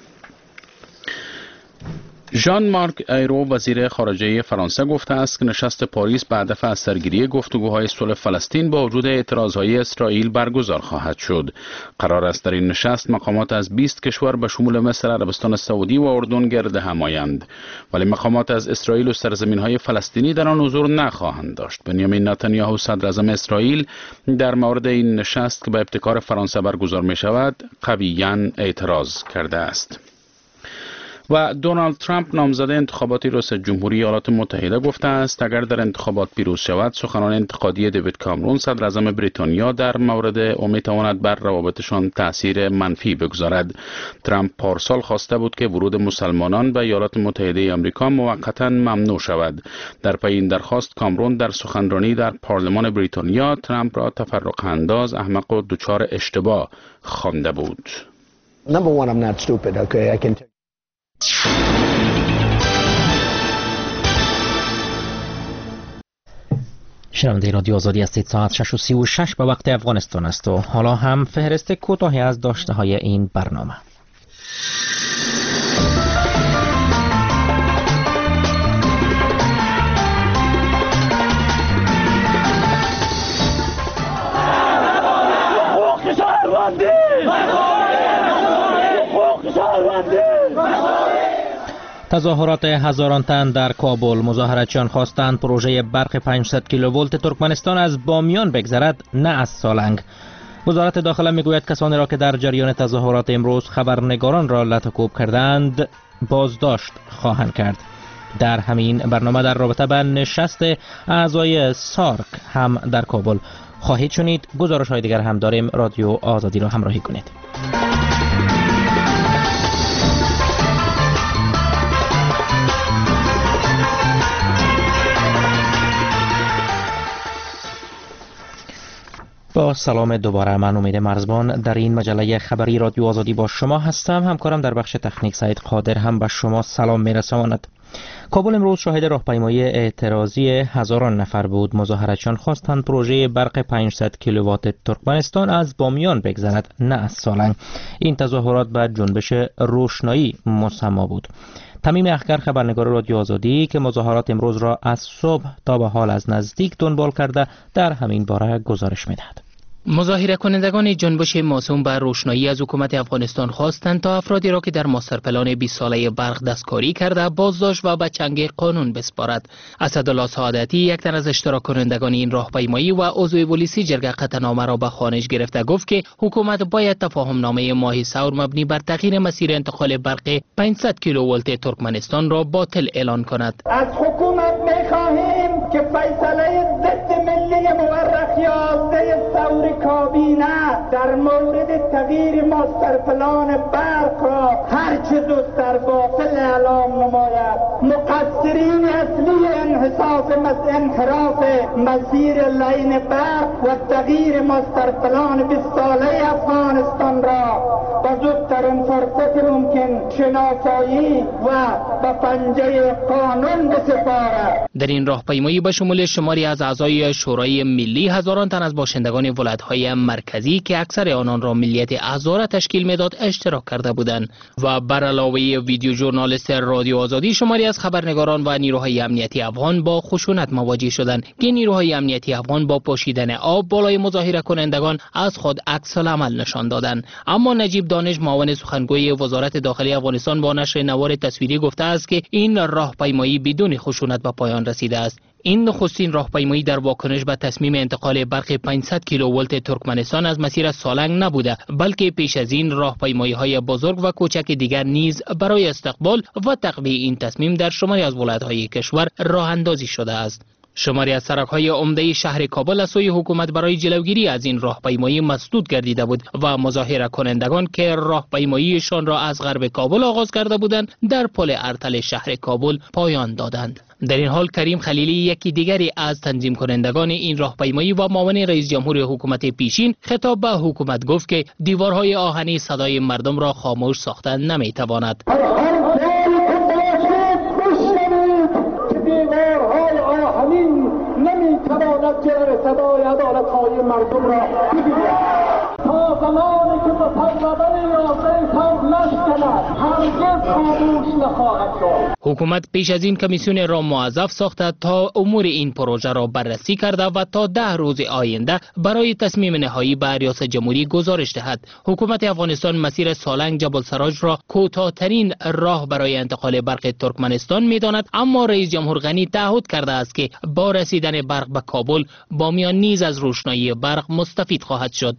ژان مارک ایرو وزیر خارجه فرانسه گفته است که نشست پاریس به هدف از سرگیری گفتگوهای صلح فلسطین با وجود اعتراضهای اسرائیل برگزار خواهد شد. قرار است در این نشست مقامات از 20 کشور به شمول مصر، عربستان سعودی و اردن گرد هم آیند، ولی مقامات از اسرائیل و سرزمین‌های فلسطینی در آن حضور نخواهند داشت. بنیامین نتانیاهو صدر اعظم اسرائیل در مورد این نشست که به ابتکار فرانسه برگزار می شود قویاً اعتراض کرده است. و دونالد ترامپ نامزد انتخاباتی ریاست جمهوری ایالات متحده گفته است اگر در انتخابات پیروز شود سخنان انتقادی دیوید کامرون صدر اعظم بریتانیا در مورد او میتواند بر روابطشان تأثیر منفی بگذارد. ترامپ پارسال خواسته بود که ورود مسلمانان به ایالات متحده آمریکا موقتا ممنوع شود. در پی این درخواست کامرون در سخنرانی در پارلمان بریتانیا ترامپ را تفرقه انداز، احمق و دچار اشتباه خوانده بود. شنونده رادیو آزادی هستید. ساعت 6:36 به وقت افغانستان است و حالا هم فهرست کوتاهی از داشته های این برنامه. تظاهرات هزاران تن در کابل. مظاهراتچیان خواستند پروژه برق 500 کیلوولت ترکمنستان از بامیان بگذرد، نه از سالنگ. وزارت داخله میگوید کسانی را که در جریان تظاهرات امروز خبرنگاران را لطکوب کردند بازداشت خواهند کرد. در همین برنامه در رابطه با نشست اعضای سارک هم در کابل خواهید شنید. گزارش های دیگر هم داریم. رادیو آزادی را همراهی کنید. با سلام دوباره، من امید مرزبان در این مجله خبری رادیو آزادی با شما هستم. همکارم در بخش تکنیک سعید قادر هم به شما سلام میرساند. کابل امروز شاهد راهپیمایی اعتراضی هزاران نفر بود. مظاهراتچیان خواستند پروژه برق 500 کیلووات ترکمنستان از بامیان بگذرد، نه از سالنگ. این تظاهرات به جنبش روشنایی مسما بود. تمیم اخگر خبرنگار رادیو آزادی که مظاهرات امروز را از صبح تا به حال از نزدیک دنبال کرده در همین باره گزارش می‌دهد. مظاهره کنندگان جنبش موسوم به روشنایی از حکومت افغانستان خواستند تا افرادی را که در ماستر پلان 20 ساله برق دستکاری کرده بازداشت و به چنگ قانون بسپارد. اسدالله سعادتی، یک تن از اشتراک کنندگان این راهپیمایی و عضو پلیسی جرگه قطعنامه را به خوانش گرفته گفت که حکومت باید تفاهم نامه ماهی ثور مبنی بر تغییر مسیر انتقال برق 500 کیلوولت ترکمنستان را باطل اعلان کند. از حکومت می‌خواهیم که فیصله ضد ملی مورخ یازده ثور کابینه در مورد تغییر ماستر پلان برق را هرچه زودتر باطل اعلام نماید. مقصرین اصلی انحراف مسیر لین برق و تغییر ماستر پلان 20 ساله افغانستان را با زودترین فرصت ممکن شناسایی و به پنجه قانون بسپارد. در این راهپیمایی به شمول شماری از اعضای شورای ملی هزاران تن از باشندگان ولایت‌های مرکزی که اکثر آنان را ملیت اعضا را تشکیل میداد اشتراک کرده بودند و بر علاوه ویدیو ژورنالیست رادیو آزادی شماری از خبرنگاران و نیروهای امنیتی افغان افغان با خشونت مواجه شدند که نیروهای امنیتی افغان با پاشیدن آب بالای مظاهره کنندگان از خود عکس العمل نشان دادند. اما نجیب دانش معاون سخنگوی وزارت داخلی افغانستان با نشر نوار تصویری گفته است که این راهپیمایی بدون خشونت به پایان رسیده است. این نخستین راهپیمایی در واکنش به تصمیم انتقال برق 500 کیلوولت ترکمنستان از مسیر سالنگ نبوده، بلکه پیش از این راهپیمایی‌های بزرگ و کوچک دیگر نیز برای استقبال و تقویه این تصمیم در شماری از ولایت‌های کشور راه اندازی شده است. شماری از سرک‌های عمده شهر کابل از سوی حکومت برای جلوگیری از این راهپیمایی مسدود گردیده بود و مظاهره کنندگان که راهپیماییشان را از غرب کابل آغاز کرده بودند در پل ارتل شهر کابل پایان دادند. در این حال کریم خلیلی یکی دیگری از تنظیم کنندگان این راهپیمایی و معاون رئیس جمهور حکومت پیشین خطاب به حکومت گفت که دیوارهای آهنی صدای مردم را خاموش ساختن نمیتواند. نمیتواند جلوی صدای عدالت‌های مردم را بگیرد. تا زمانی که به پرورده یازده تن نشکند هرگز خاموش نخواهد شد. حکومت پیش از این کمیسیون را موظف ساخته تا امور این پروژه را بررسی کرده و تا 10 روز آینده برای تصمیم نهایی به ریاست جمهوری گزارش دهد. حکومت افغانستان مسیر سالنگ جبل سراج را کوتاه‌ترین راه برای انتقال برق ترکمنستان می‌داند، اما رئیس جمهور غنی تعهد کرده است که با رسیدن برق به کابل بامیان نیز از روشنایی برق مستفید خواهد شد.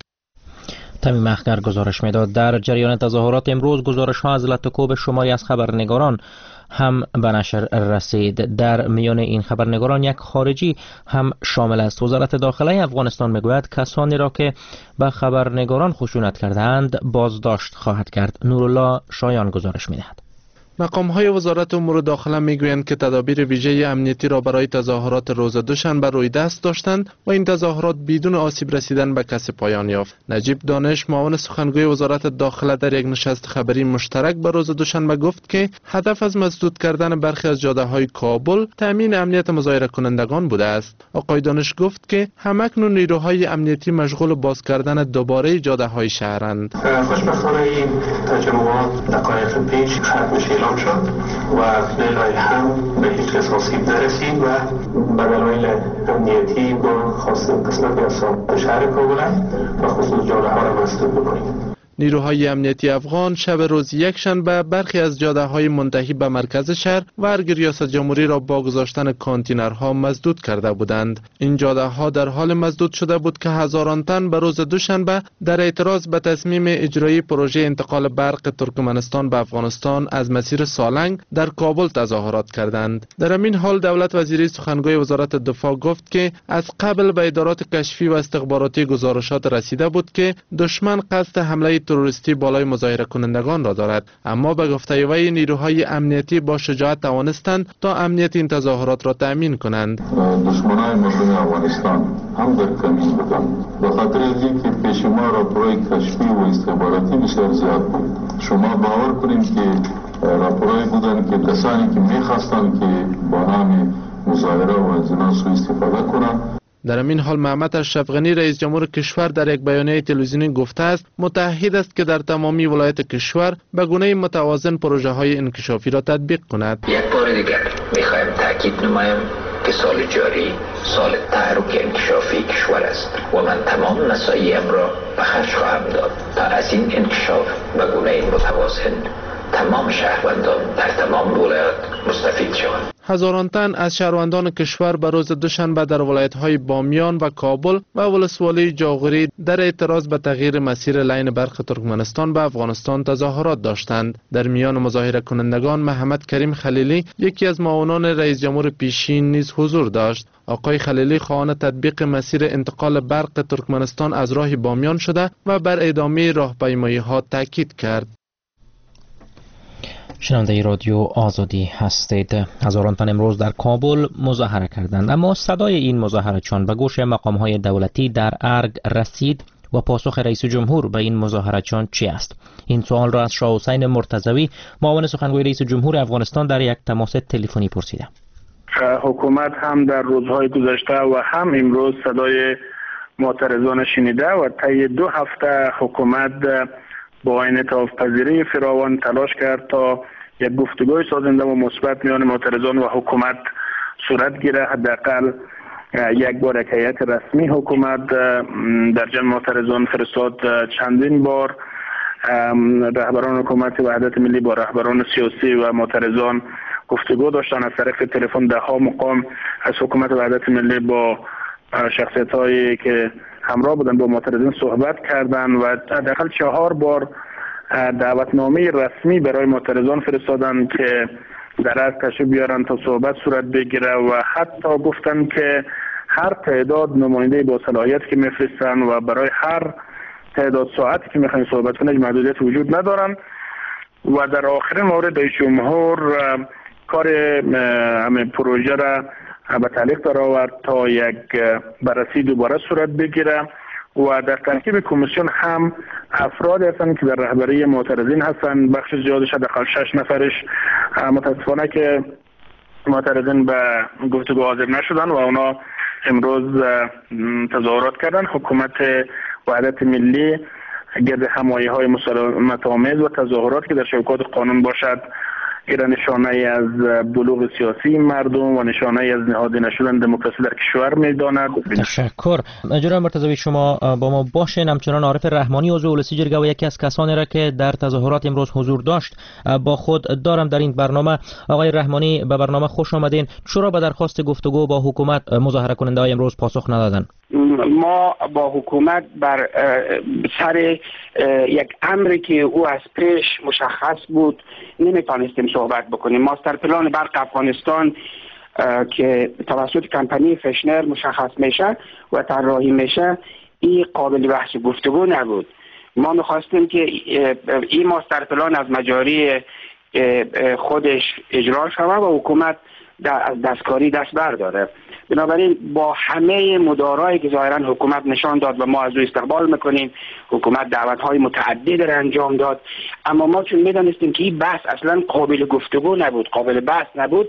تمیم اخگر گزارش میداد. در جریان تظاهرات امروز گزارش ها از لطکوب شماری از خبرنگاران هم به نشر رسید. در میان این خبرنگاران یک خارجی هم شامل است. وزارت داخلی افغانستان میگوید کسانی را که به خبرنگاران خشونت کردند بازداشت خواهد کرد. نورالله شایان گزارش میدهد. مقام‌های وزارت امور داخله میگویند که تدابیر ویژه امنیتی را برای تظاهرات روز دوشنبه روی دست داشتند و این تظاهرات بدون آسیب رسیدن به کسی پایان یافت. نجیب دانش معاون سخنگوی وزارت داخله در یک نشست خبری مشترک به روز دوشنبه گفت که هدف از مسدود کردن برخی از جاده‌های کابل تامین امنیت مظاهره کنندگان بوده است. آقای دانش گفت که همکنون نیروهای امنیتی مشغول باز کردن دوباره جاده‌های شهرند. خوشبختانه این تجربات دقایق پیش ختم شد و دلای هم به هیچ کس آسیب نرسید و به دلایل امنیتی با خواستیم قسمتی از شهر کابل و خصوص جاده ها را مسدود بکنیم. نیروهای امنیتی افغان شب روز یکشنبه برخی از جاده‌های منتهی به مرکز شهر و ارگ ریاست جمهوری را با گذاشتن کانتینرها مسدود کرده بودند. این جاده‌ها در حال مسدود شده بود که هزاران تن به روز دوشنبه در اعتراض به تصمیم اجرایی پروژه انتقال برق ترکمنستان به افغانستان از مسیر سالنگ در کابل تظاهرات کردند. در همین حال دولت وزیری سخنگوی وزارت دفاع گفت که از قبل به ادارات کشفی و استخباراتی گزارشات رسیده بود که دشمن قصد حمله تروریستی بالای مظاهره کنندگان را دارد، اما به گفته وی نیروهای امنیتی با شجاعت توانستند تا امنیت این تظاهرات را تأمین کنند. دشمنان مردم افغانستان هم در کمین بودند، به خاطر اینکه پیش ما را برای کشفی و استخباراتی بسیار زیاد بود. شما باور کنید که راپورایی بودند که کسانی که می‌خواستند که با نام مظاهره و از اینا سوء استفاده کنند. در این حال محمد اشرف غنی رئیس جمهور کشور در یک بیانیه تلویزیونی گفته است متعهد است که در تمامی ولایت کشور به گونه متوازن پروژه های انکشافی را تطبیق کند. یک بار دیگر میخوایم تاکید نمایم که سال جاری سال تحرک انکشافی کشور است و من تمام مساعیم را به خرج خواهم داد تا از این انکشاف به گونه متوازن تمام شهروندان در تمام ولایات مستفید شوند. هزاران تن از شهروندان کشور به روز دوشنبه در ولایت‌های بامیان و کابل و ولسوالی جاغوری در اعتراض به تغییر مسیر لاین برق ترکمنستان به افغانستان تظاهرات داشتند. در میان مظاهره کنندگان محمد کریم خلیلی یکی از معاونان رئیس جمهور پیشین نیز حضور داشت. آقای خلیلی خواهان تطبیق مسیر انتقال برق ترکمنستان از راه بامیان شده و بر ادامه راهپیمایی‌ها تاکید کرد. شنونده رادیو آزادی هستید. هزاران تن امروز در کابل مظاهره کردند، اما صدای این مظاهره چون به گوش مقام‌های دولتی در ارگ رسید و پاسخ رئیس جمهور به این مظاهره چون چی است؟ این سوال را از شاه حسین مرتضوی معاون سخنگوی رئیس جمهور افغانستان در یک تماس تلفنی پرسیدم. حکومت هم در روزهای گذشته و هم امروز صدای معترضان شنیده و طی 2 هفته حکومت با انعطاف پذیری فراوان تلاش کرد تا یک گفتگوی سازنده و مثبت میان معترضان و حکومت صورت گیره. حداقل یک بار یک هیئت رسمی حکومت در جمع معترضان فرستاد. چندین بار رهبران حکومت وحدت ملی با رهبران سیاسی و معترضان گفتگو داشتن. از طریق تلفن ده ها مقام از حکومت وحدت ملی با شخصیت هایی که همراه بودن با معترضین صحبت کردن و حداقل 4 بار دعوتنامه رسمی برای معترضان فرستادن که در از تشریف بیارن تا صحبت صورت بگیره و حتی گفتن که هر تعداد نماینده با صلاحیت که میفرستن و برای هر تعداد ساعتی که میخواین صحبت کنن محدودیت وجود ندارن. و در آخرین مورد رئیس جمهور کار همه پروژه را به تعلیق در آورد تا یک بررسی دوباره صورت بگیره و در ترکیب کمیسیون هم افراد هستند که در رهبری معترضین هستند. بخش زیادش حداقل 6 نفرش متاسفانه که معترضین به گفتگو حاضر نشدن و اونا امروز تظاهرات کردن. حکومت وحدت ملی گرد همایی‌های مسالمت آمیز و تظاهرات که در شبکات قانون باشد ایران نشانه از بلوغ سیاسی مردم و نشانه از نهاده نشدن دموکراسی در کشور می‌داند. تشکر. جناب مرتضوی شما با ما باشین. همچنان عارف رحمانی عضو اولسی جرگه و یکی از کسانی را که در تظاهرات امروز حضور داشت با خود دارم در این برنامه. آقای رحمانی به برنامه خوش آمدین. چرا به درخواست گفتگو با حکومت مظاهره کننده های امروز پاسخ ندادن؟ ما با حکومت بر سر یک امری که او از پیش مشخص بود نمیتونستیم صحبت بکنیم. ماستر پلان برق افغانستان که توسط کمپانی فشنر مشخص میشه و طراحی میشه این قابل بحث گفتگو نبود. ما میخواستیم که این ماستر پلان از مجاری خودش اجرا شود و حکومت از دستکاری دست برداره. بنابراین با همه مدارایی که ظاهرا حکومت نشان داد و ما از او استقبال میکنیم، حکومت دعوت‌های متعدد را انجام داد، اما ما چون میدانستیم که این بحث اصلا قابل گفتگو نبود، قابل بحث نبود،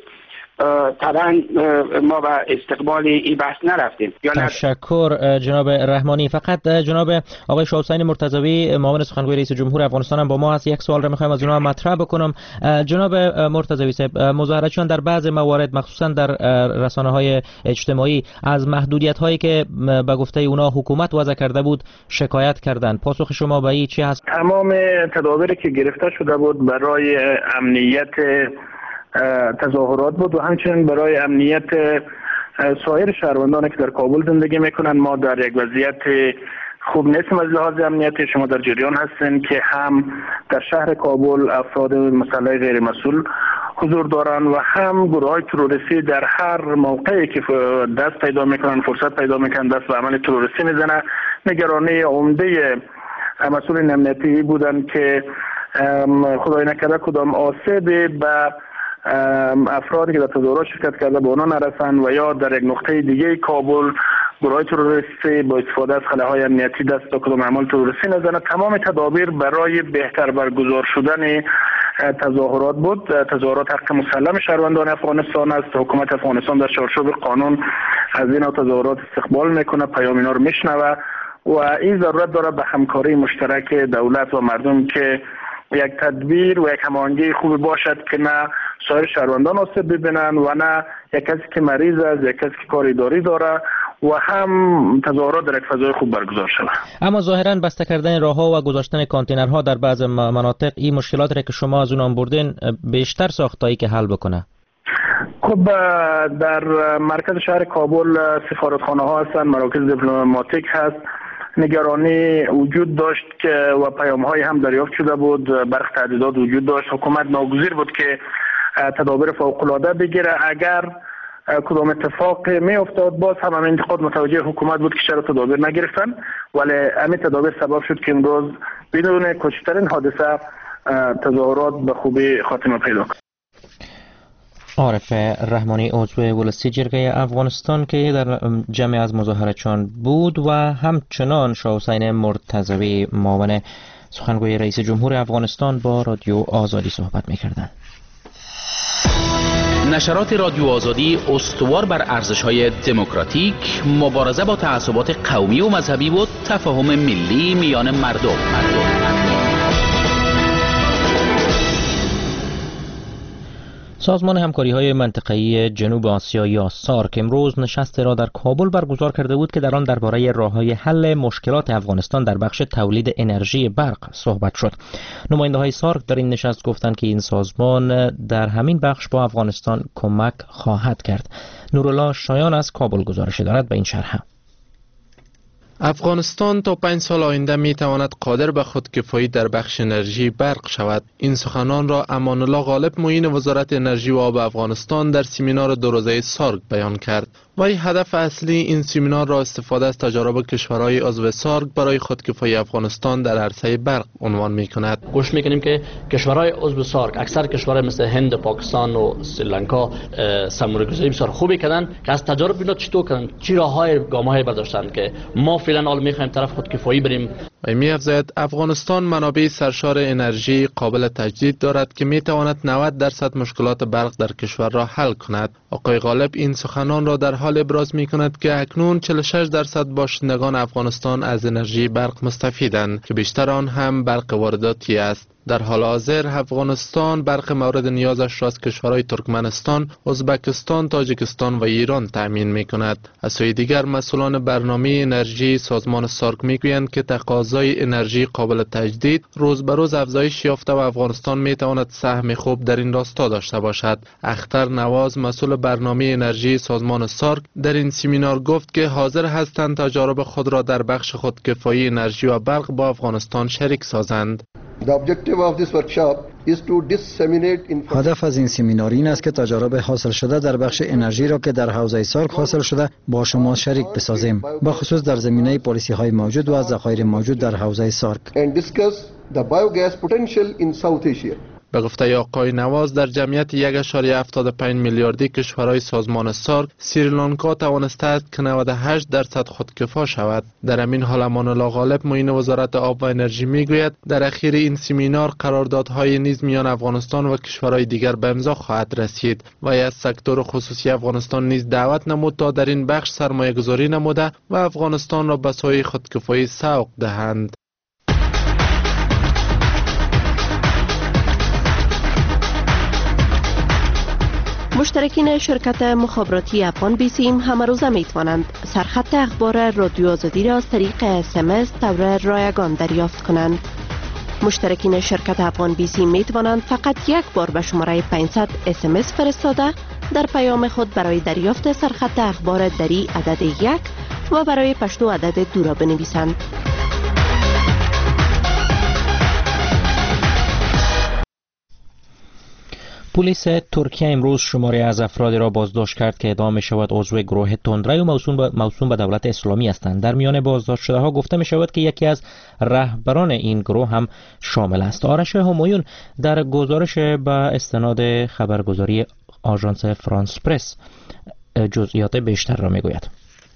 طبعا ما به استقبال این بحث نرفتیم. تشکر جناب رحمانی. فقط جناب آقای شاه حسین مرتضوی معاون سخنگوی رئیس جمهور افغانستان هم با ما هست. یک سوال را میخوایم از اونها مطرح بکنم. جناب مرتضوی صاحب، مظاهراتچیان در بعض موارد مخصوصا در رسانه‌های اجتماعی از محدودیت‌هایی که به گفته اونا حکومت وضع کرده بود شکایت کردند. پاسخ شما به این چی هست؟ تمام تدابیری که گرفته شده بود برای امنیت تظاهرات بود و همچنین برای امنیت سایر شهروندانی که در کابل زندگی میکنند. ما در یک وضعیت خوب نیستیم از لحاظ امنیتی. شما در جریان هستین که هم در شهر کابل افراد مسلح غیر مسئول حضور دارند و هم گروه‌های تروریستی در هر موقعی که دست پیدا میکنن، فرصت پیدا میکنن، دست به عمل تروریستی میزنن. نگرانی عمده مسئولین امنیتی بودند که خدای نکرده کدام آسیبی به افرادی که در تظاهرات شرکت کرده به آنها نرسند و یا در یک نقطه دیگه کابل گروه‌های تروریستی با استفاده از خلاهای امنیتی دست به کدام اعمال تروریستی نزنه. تمام تدابیر برای بهتر برگزار شدن تظاهرات بود. تظاهرات حق مسلم شهروندان افغانستان است. حکومت افغانستان در چارچوب قانون از این تظاهرات استقبال میکنه، پیام اینا رو میشنوه و این ضرورت داره به همکاری مشترک دولت و مردم که یک تدبیر و یک هماهنگی خوبی باشد که نه سایر شهروندان آسیب ببینن و نه یک کسی که مریض است، یک کسی که کار اداری داره و هم تظاهرات در یک فضای خوب برگزار شود. اما ظاهرا بسته کردن راه‌ها و گذاشتن کانتینرها در بعض مناطق این مشکلات را که شما از اون بردین بیشتر ساختایی که حل بکنه. خب در مرکز شهر کابل سفارتخانه ها هستند، مراکز دیپلماتیک هست. نگرانی وجود داشت که و پیام های هم دریافت شده بود، برخی تهدیدات وجود داشت. حکومت ناگزیر بود که تدابیر فوق العاده بگیره. اگر کدام اتفاق می افتاد باز هم انتقاد متوجه حکومت بود که چرا تدابیر نگرفتن، ولی همین تدابیر سبب شد که امروز بدون کوچکترین حادثه تظاهرات به خوبی خاتمه پیدا کرد. عارف رحمانی عضو اولسی جرگه افغانستان که در جمع از مظاهره‌چیان بود و همچنان شاه حسین مرتضوی معاون سخنگوی رئیس جمهور افغانستان با رادیو آزادی صحبت می‌کردند. نشرات رادیو آزادی استوار بر ارزش‌های دموکراتیک، مبارزه با تعصبات قومی و مذهبی و تفاهم ملی میان مردم. سازمان همکاری‌های منطقه‌ای جنوب آسیا یا سارک امروز نشستی را در کابل برگزار کرده بود که در آن درباره راه‌های حل مشکلات افغانستان در بخش تولید انرژی برق صحبت شد. نماینده‌های سارک در این نشست گفتند که این سازمان در همین بخش با افغانستان کمک خواهد کرد. نورالله شایان از کابل گزارش دارد به این شرح. افغانستان تا 5 سال آینده می تواند قادر به خودکفایی در بخش انرژی برق شود. این سخنان را امان الله غالب معین وزارت انرژی و آب افغانستان در سمینار دو روزه سارک بیان کرد. وی هدف اصلی این سمینار را استفاده از تجارب کشورهای عضو سارک برای خودکفایی افغانستان در عرصه برق عنوان می کند. گوش میکنیم که کشورهای عضو سارک اکثر کشورهای مثل هند، پاکستان و سریلانکا سرمایه‌گذاری بسیار خوبی کردن که از تجارب اینا چطور کردن، چی راههای گام‌های برداشتن که ما فعلا حال میخوایم طرف خودکفایی بریم. و می‌افزاید افغانستان منابع سرشار انرژی قابل تجدید دارد که میتواند 90% مشکلات برق در کشور را حل کند. آقای غالب این سخنان را در حال ابراز می‌کند که اکنون 46% باشندگان افغانستان از انرژی برق مستفیدند که بیشتر آن هم برق وارداتی است. در حال حاضر افغانستان برق مورد نیازش را از کشورهای ترکمنستان، ازبکستان، تاجیکستان و ایران تأمین می‌کند. از سوی دیگر مسئولان برنامه انرژی سازمان سارک می‌گویند که تقاضای انرژی قابل تجدید روز به روز افزایش یافته و افغانستان می‌تواند سهم خوب در این راستا داشته باشد. اختر نواز مسئول برنامه انرژی سازمان سارک در این سمینار گفت که حاضر هستند تجارب خود را در بخش خودکفایی انرژی و برق با افغانستان شریک سازند. هدف از این سمینار این است که تجارب حاصل شده در بخش انرژی را که در حوزه سارک حاصل شده با شما شریک بسازیم، به خصوص در زمینه پالیسی های موجود و ذخایر موجود در حوزه سارک. به گفته آقای نواز در جمعیت 1.75 میلیاردی کشورهای سازمان سارک سریلانکا توانسته است که 98% خودکفا شود. در همین حال امان الله غالب معین وزارت آب و انرژی میگوید در اخیر این سمینار قراردادهای نیز میان افغانستان و کشورهای دیگر به امضا خواهد رسید و از سکتور خصوصی افغانستان نیز دعوت نمود تا در این بخش سرمایه گذاری نموده و افغانستان را به سوی خودکفایی سوق دهند. مشترکین شرکت مخابراتی افغان بیسیم همه روزه می توانند سرخط اخبار رادیو آزادی را از طریق SMS طور رایگان دریافت کنند. مشترکین شرکت افغان بیسیم می توانند فقط یک بار به شماره 500 SMS فرستاده در پیام خود برای دریافت سرخط اخبار دری عدد 1 و برای پشتو عدد 2 را بنویسند. پلیس ترکیه امروز شماری از افرادی را بازداشت کرد که ادعا می شود عضو گروه تندروی و موسوم به دولت اسلامی هستند. در میان بازداشت شده ها گفته می شود که یکی از رهبران این گروه هم شامل است. آرش همایون در گزارش به استناد خبرگزاری آژانس فرانس پرس جزئیات بیشتر را می گوید.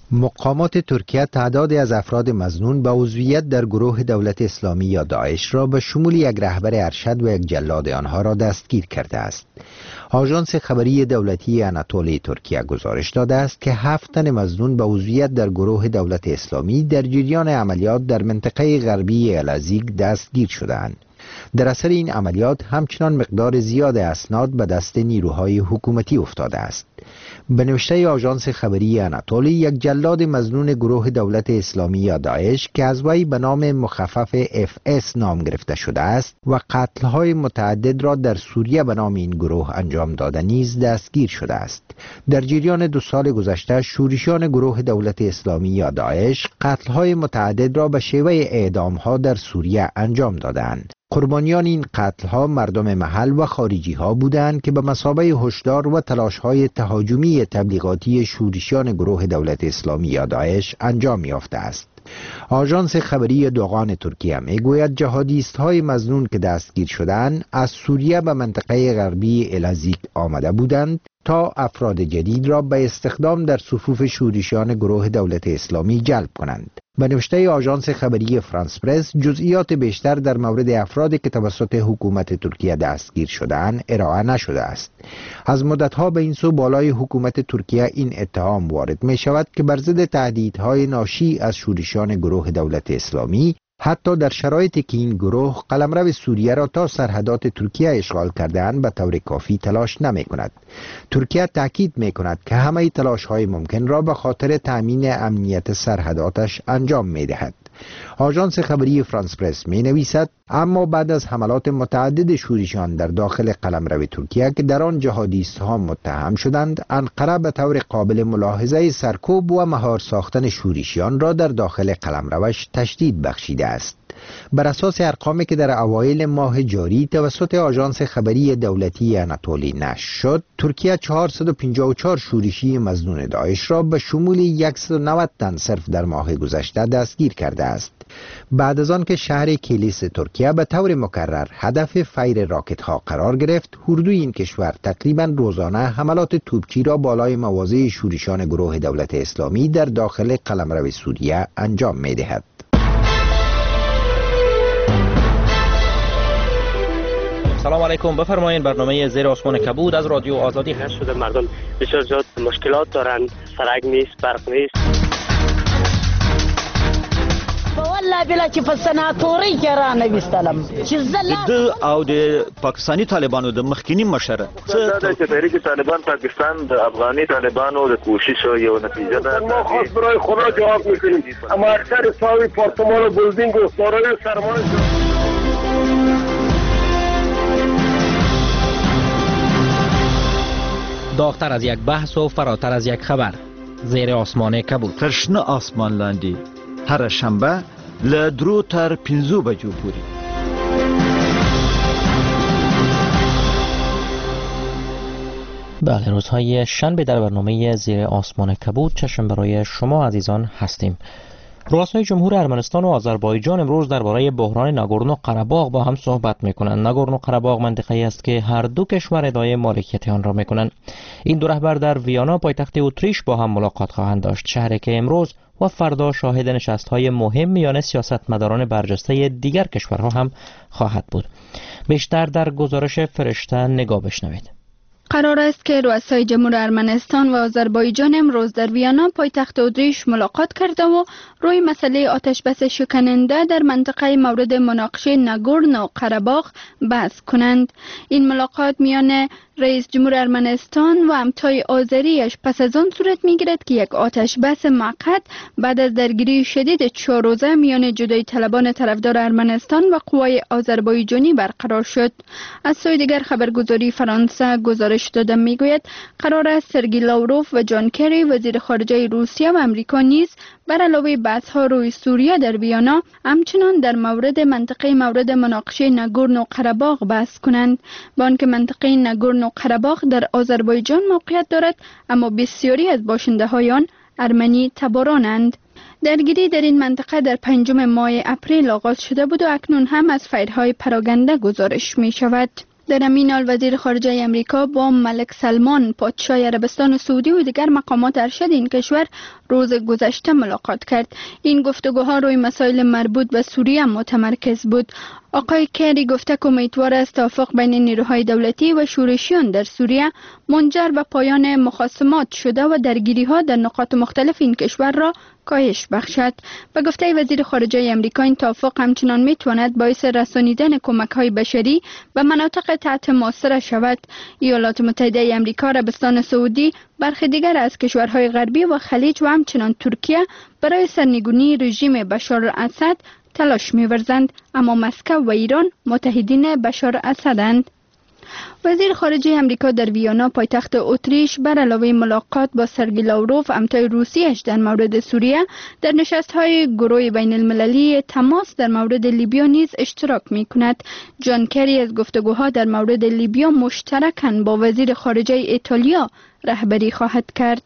مقامات ترکیه تعدادی از افراد مظنون به عضویت در گروه دولت اسلامی یا داعش را به شمول یک رهبر ارشد و یک جلاد آنها را دستگیر کرده است. آژانس خبری دولتی آناتولی ترکیه گزارش داده است که 7 تن مظنون به عضویت در گروه دولت اسلامی در جریان عملیات در منطقه غربی الازیگ دستگیر شدند. در اثر این عملیات همچنان مقدار زیاد اسناد به دست نیروهای حکومتی افتاده است. به نوشته آژانس خبری آناتولی یک جلاد مظنون گروه دولت اسلامی یا داعش که از وی به نام مخفف FS نام گرفته شده است و قتل‌های متعدد را در سوریه به نام این گروه انجام داده نیز دستگیر شده است. در جریان 2 سال گذشته شورشیان گروه دولت اسلامی یا داعش قتل‌های متعدد را به شیوه اعدام‌ها در سوریه انجام دادند. قربانیان این قتل‌ها مردم محل و خارجی‌ها بودند که به مثابه هشدار و تلاش‌های تهاجمی تبلیغاتی شورشیان گروه دولت اسلامی یا داعش انجام یافته است. آژانس خبری دوغان ترکیه میگوید جهادیست‌های مظنون که دستگیر شدند از سوریه به منطقه غربی الازیگ آمده بودند تا افراد جدید را به استخدام در صفوف شورشیان گروه دولت اسلامی جلب کنند. به نوشته آژانس خبری فرانس پرس جزئیات بیشتر در مورد افرادی که توسط حکومت ترکیه دستگیر شدند ارائه نشده است. از مدت‌ها به این سو بالای حکومت ترکیه این اتهام وارد می شود که بر ضد تهدیدهای ناشی از شورشیان گروه دولت اسلامی حتی در شرایطی که این گروه قلمرو سوریه را تا سرحدات ترکیه اشغال کرده‌اند به طور کافی تلاش نمی‌کند. ترکیه تاکید می‌کند که همه تلاش‌های ممکن را به خاطر تأمین امنیت سرحداتش انجام می‌دهد. آژانس خبری فرانس پرس می‌نویسد اما بعد از حملات متعدد شورشیان در داخل قلمرو ترکیه که در آن جهادیست‌ها متهم شدند، انقره به طور قابل ملاحظه سرکوب و مهار ساختن شورشیان را در داخل قلمروش تشدید بخشیده است. بر اساس ارقامی که در اوایل ماه جاری توسط آژانس خبری دولتی اناتولی نشر شد، ترکیه 454 شورشی مظنون داعش را به شمول 190 تن صرف در ماه گذشته دستگیر کرده است. بعد از آن که شهر کلیس ترکیه به طور مکرر هدف فیر راکت ها قرار گرفت، اردوی این کشور تقریبا روزانه حملات توپچی را بالای مواضع شورشیان گروه دولت اسلامی در داخل قلمرو سوریه انجام می دهد. سلام علیکم، بفرمایید. برنامه زیر آسمان کبود از رادیو آزادی هست. شده مردم بسیار زیاد مشکلات دارند، سرک نیست، برق نیست. والله بلا چې په سناتوري کې را نویستلم چې د او د پاکستانی طالبانو د مخکینی مشر چې تحریک طالبان پاکستان د افغاني طالبانو د کوشش یو نتیجه ده. ما خاص برای خدا جواب میکنیم، اما اکثر ساوی پارتمان و بلدینگ و سارای سرمایه داغتر از یک بحث و فراتر از یک خبر، زیر آسمان کبود. ترشنه آسمان لاندی هر شنبه له 3 تر 5 بجو پورې. بله، روزهای شنبه در برنامه زیر آسمان کبود چشم برای شما عزیزان هستیم. رؤسای جمهور ارمنستان و آذربایجان امروز درباره بحران ناگورنو قره‌باغ با هم صحبت می‌کنند. ناگورنو قره‌باغ منطقه‌ای است که هر دو کشور ادعای مالکیت آن را می‌کنند. این دو رهبر در ویانا پایتخت اتریش با هم ملاقات خواهند داشت، شهری که امروز و فردا شاهد نشست‌های مهم میان سیاستمداران برجسته دیگر کشورها هم خواهد بود. بیشتر در گزارش فرشته نگاه بشنوید. قرار است که رؤسای جمهور ارمنستان و آذربایجان امروز در ویانا پایتخت اتریش ملاقات کرده و روی مسئله آتشبس شکننده در منطقه مورد مناقشه ناگورنو قره‌باغ بحث کنند. این ملاقات میان رئیس جمهور ارمنستان و همتای آذریش پس از آن صورت میگیرد که یک آتشبس موقت بعد از درگیری شدید 4 روزه میان جدایی طلبان طرفدار ارمنستان و قوای آذربایجانی برقرار شد. از سوی دیگر خبرگزاری فرانسه گزارش داده میگوید قرار است سرگی لاوروف و جان کری وزیر خارجه روسیه و امریکا نیز بر علاوه بحث‌ها روی سوریه در ویانا همچنان در منطقه مورد مناقشه ناگورنو قره‌باغ بحث کنند. با آنکه منطقه ناگورنو قره‌باغ در آذربایجان موقعیت دارد، اما بسیاری از باشنده‌های آن ارمنی تبارانند. درگیری در این منطقه در 5 ماه اپریل آغاز شده بود و اکنون هم از فیرهای پراگنده گزارش می شود. در همین حال وزیر خارجه امریکا با ملک سلمان پادشاه عربستان سعودی و دیگر مقامات ارشد این کشور روز گذشته ملاقات کرد. این گفتگوها روی مسائل مربوط به سوریه متمرکز بود. آقای کری گفته که امیدوار است توافق بین نیروهای دولتی و شورشیان در سوریه منجر به پایان مخاصمات شده و درگیری‌ها در نقاط مختلف این کشور را کاهش بخشد. به گفته وزیر خارجه امریکا این توافق همچنان میتواند باعث رسانیدن کمک‌های بشری به مناطق تحت محاصره شود. ایالات متحده امریکا، عربستان سعودی، برخی دیگر از کشورهای غربی و خلیج و همچنان ترکیه برای سرنگونی رژیم بشار الاسد تلاش می‌ورزند، اما مسکو و ایران متحدین بشار الاسدند. وزیر خارجه امریکا در ویانا پایتخت اتریش بر علاوه ملاقات با سرگی لاوروف همتای روسیه‌اش در مورد سوریه در نشست‌های گروه بین المللی تماس در مورد لیبیا نیز اشتراک می‌کند. جان کری از گفتگوها در مورد لیبیا مشترکاً با وزیر خارجه ایتالیا رهبری خواهد کرد.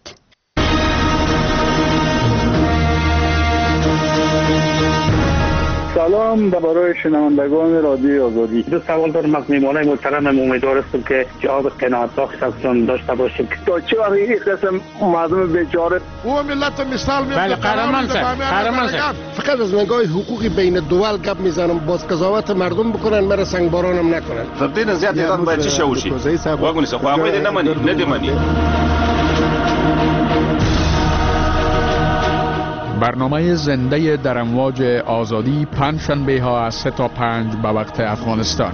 سلام برای شنوندگان رادیو آزادی. دو سوال دارم از میهمانای محترم. امیدوار هستم که جواب قناعت بخش ازشون داشته باشیم. تا چه وقت این قسم مردم بیچاره او ملت مثال میاد. بله، قهرمان صاحب. فقط از نگاه حقوقی بین دول گپ میزنم، باز قضاوت مردم بکنن، مرا سنگبارانم نکنن. تردین زیاد ایران باید چه شوشی؟ واگونی سه خواه باید ندیمانی. برنامه زنده در امواج آزادی پنجشنبه ها از 3 تا 5 به وقت افغانستان.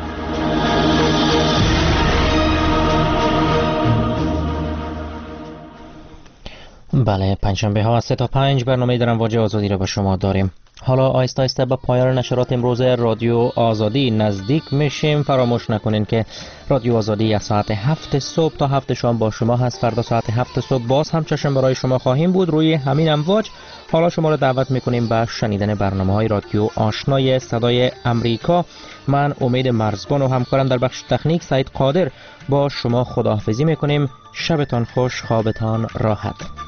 بله، پنجشنبه ها از 3 تا 5 برنامه در امواج آزادی را به شما داریم. حالا آهسته آهسته به پایان نشرات امروز رادیو آزادی نزدیک میشیم. فراموش نکنین که رادیو آزادی از ساعت 7 صبح تا 7 شام با شما هست. فردا ساعت 7 صبح باز هم چشم برای شما خواهیم بود روی همین امواج. حالا شما را دعوت میکنیم به شنیدن برنامه‌های رادیو آشنای صدای امریکا. من امید مرزبان و همکارم در بخش تکنیک سعید قادر با شما خداحافظی میکنیم. شبتان خوش، خوابتان راحت.